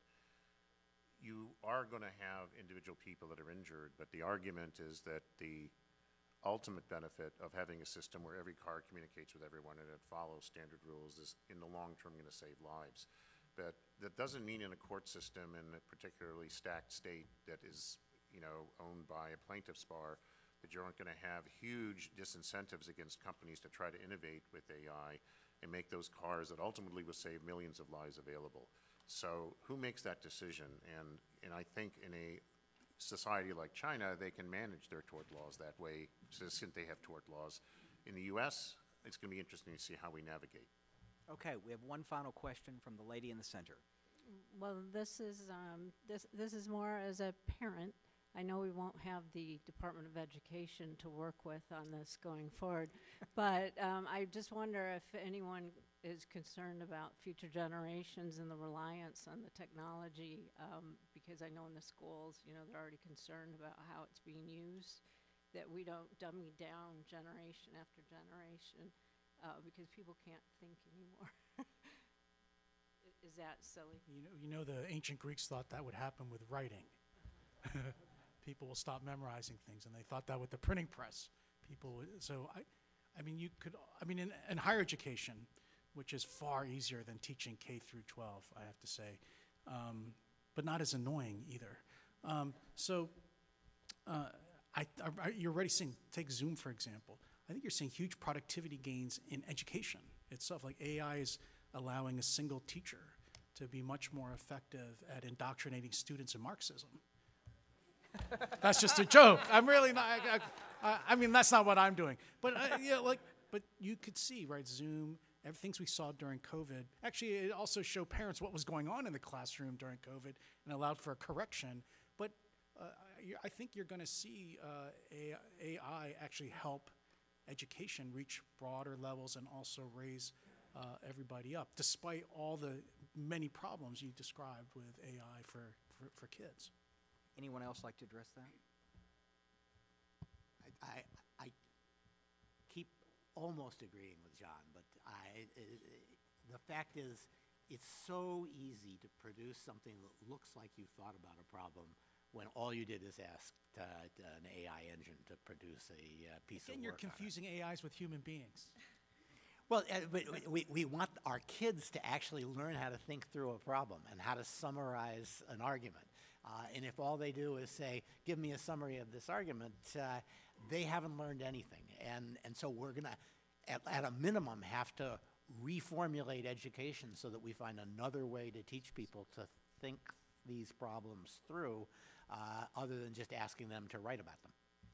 Speaker 6: you are going to have individual people that are injured, but the argument is that the ultimate benefit of having a system where every car communicates with everyone and it follows standard rules is in the long term going to save lives. But that doesn't mean in a court system in a particularly stacked state that is, you know, owned by a plaintiff's bar, that you aren't going to have huge disincentives against companies to try to innovate with A I and make those cars that ultimately will save millions of lives available. So who makes that decision? And, and I think in a society like China, they can manage their tort laws that way, since they have tort laws. In the U S, it's going to be interesting to see how we navigate.
Speaker 2: Okay, we have one final question from the lady in the center.
Speaker 11: Well, this is, um, this, this is more as a parent. I know we won't have the Department of Education to work with on this going forward, but um, I just wonder if anyone is concerned about future generations and the reliance on the technology, um, because I know in the schools, you know, they're already concerned about how it's being used, that we don't dummy down generation after generation, uh, because people can't think anymore. Is that silly?
Speaker 5: You know, you know, the ancient Greeks thought that would happen with writing. People will stop memorizing things, and they thought that with the printing press. People, would, so I, I mean, you could, I mean, in, in higher education, which is far easier than teaching K through twelve, I have to say, um, but not as annoying either. Um, so, uh, I, I, you're already seeing, take Zoom for example. I think you're seeing huge productivity gains in education itself. Like A I is allowing a single teacher to be much more effective at indoctrinating students in Marxism. That's just a joke. I'm really not. I, I, I mean, that's not what I'm doing. But uh, yeah, like, but you could see, right? Zoom, everything we saw during COVID. Actually, it also showed parents what was going on in the classroom during COVID and allowed for a correction. But uh, I think you're going to see uh, A I actually help education reach broader levels and also raise uh, everybody up, despite all the many problems you described with A I for, for, for kids.
Speaker 2: Anyone else like to address that?
Speaker 4: I, I, I keep almost agreeing with John, but I, I, the fact is, it's so easy to produce something that looks like you thought about a problem when all you did is ask uh, an A I engine to produce a uh, piece
Speaker 5: Again,
Speaker 4: of work.
Speaker 5: you're
Speaker 4: on it.
Speaker 5: confusing A Is with human beings.
Speaker 4: Well, uh, but we, we want our kids to actually learn how to think through a problem and how to summarize an argument. Uh, and if all they do is say, give me a summary of this argument, uh, they haven't learned anything. And, and so we're going to, at, at a minimum, have to reformulate education so that we find another way to teach people to think these problems through, uh, other than just asking them to write about them.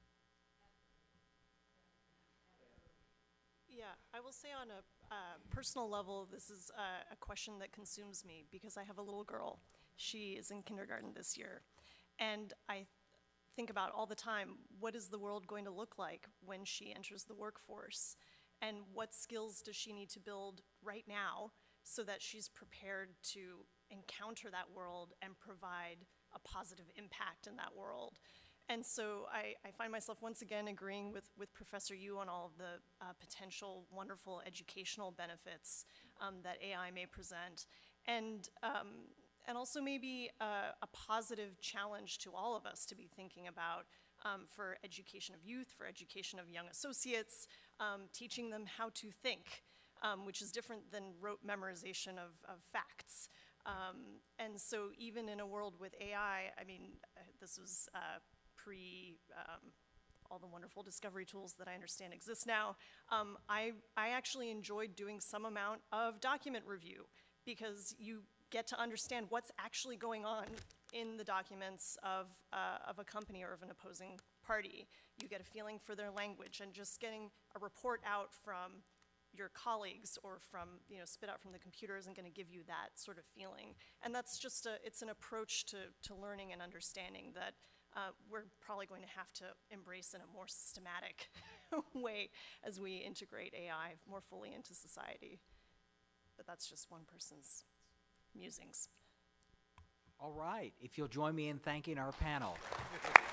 Speaker 3: Yeah, I will say on a uh, personal level, this is a, a question that consumes me because I have a little girl. She is in kindergarten this year. And I think about all the time, what is the world going to look like when she enters the workforce? And what skills does she need to build right now so that she's prepared to encounter that world and provide a positive impact in that world? And so I, I find myself once again agreeing with, with Professor Yu on all of the uh, potential wonderful educational benefits um, that A I may present. And, um, and also maybe a, a positive challenge to all of us to be thinking about um, for education of youth, for education of young associates, um, teaching them how to think, um, which is different than rote memorization of, of facts. Um, and so even in a world with A I, I mean, uh, this was uh, pre um, all the wonderful discovery tools that I understand exist now, um, I, I actually enjoyed doing some amount of document review because you get to understand what's actually going on in the documents of, uh, of a company or of an opposing party. You get a feeling for their language, and just getting a report out from your colleagues or from, you know, spit out from the computer isn't going to give you that sort of feeling. And that's just a, it's an approach to, to learning and understanding that uh, we're probably going to have to embrace in a more systematic way as we integrate A I more fully into society. But that's just one person's musings.
Speaker 2: All right, if you'll join me in thanking our panel.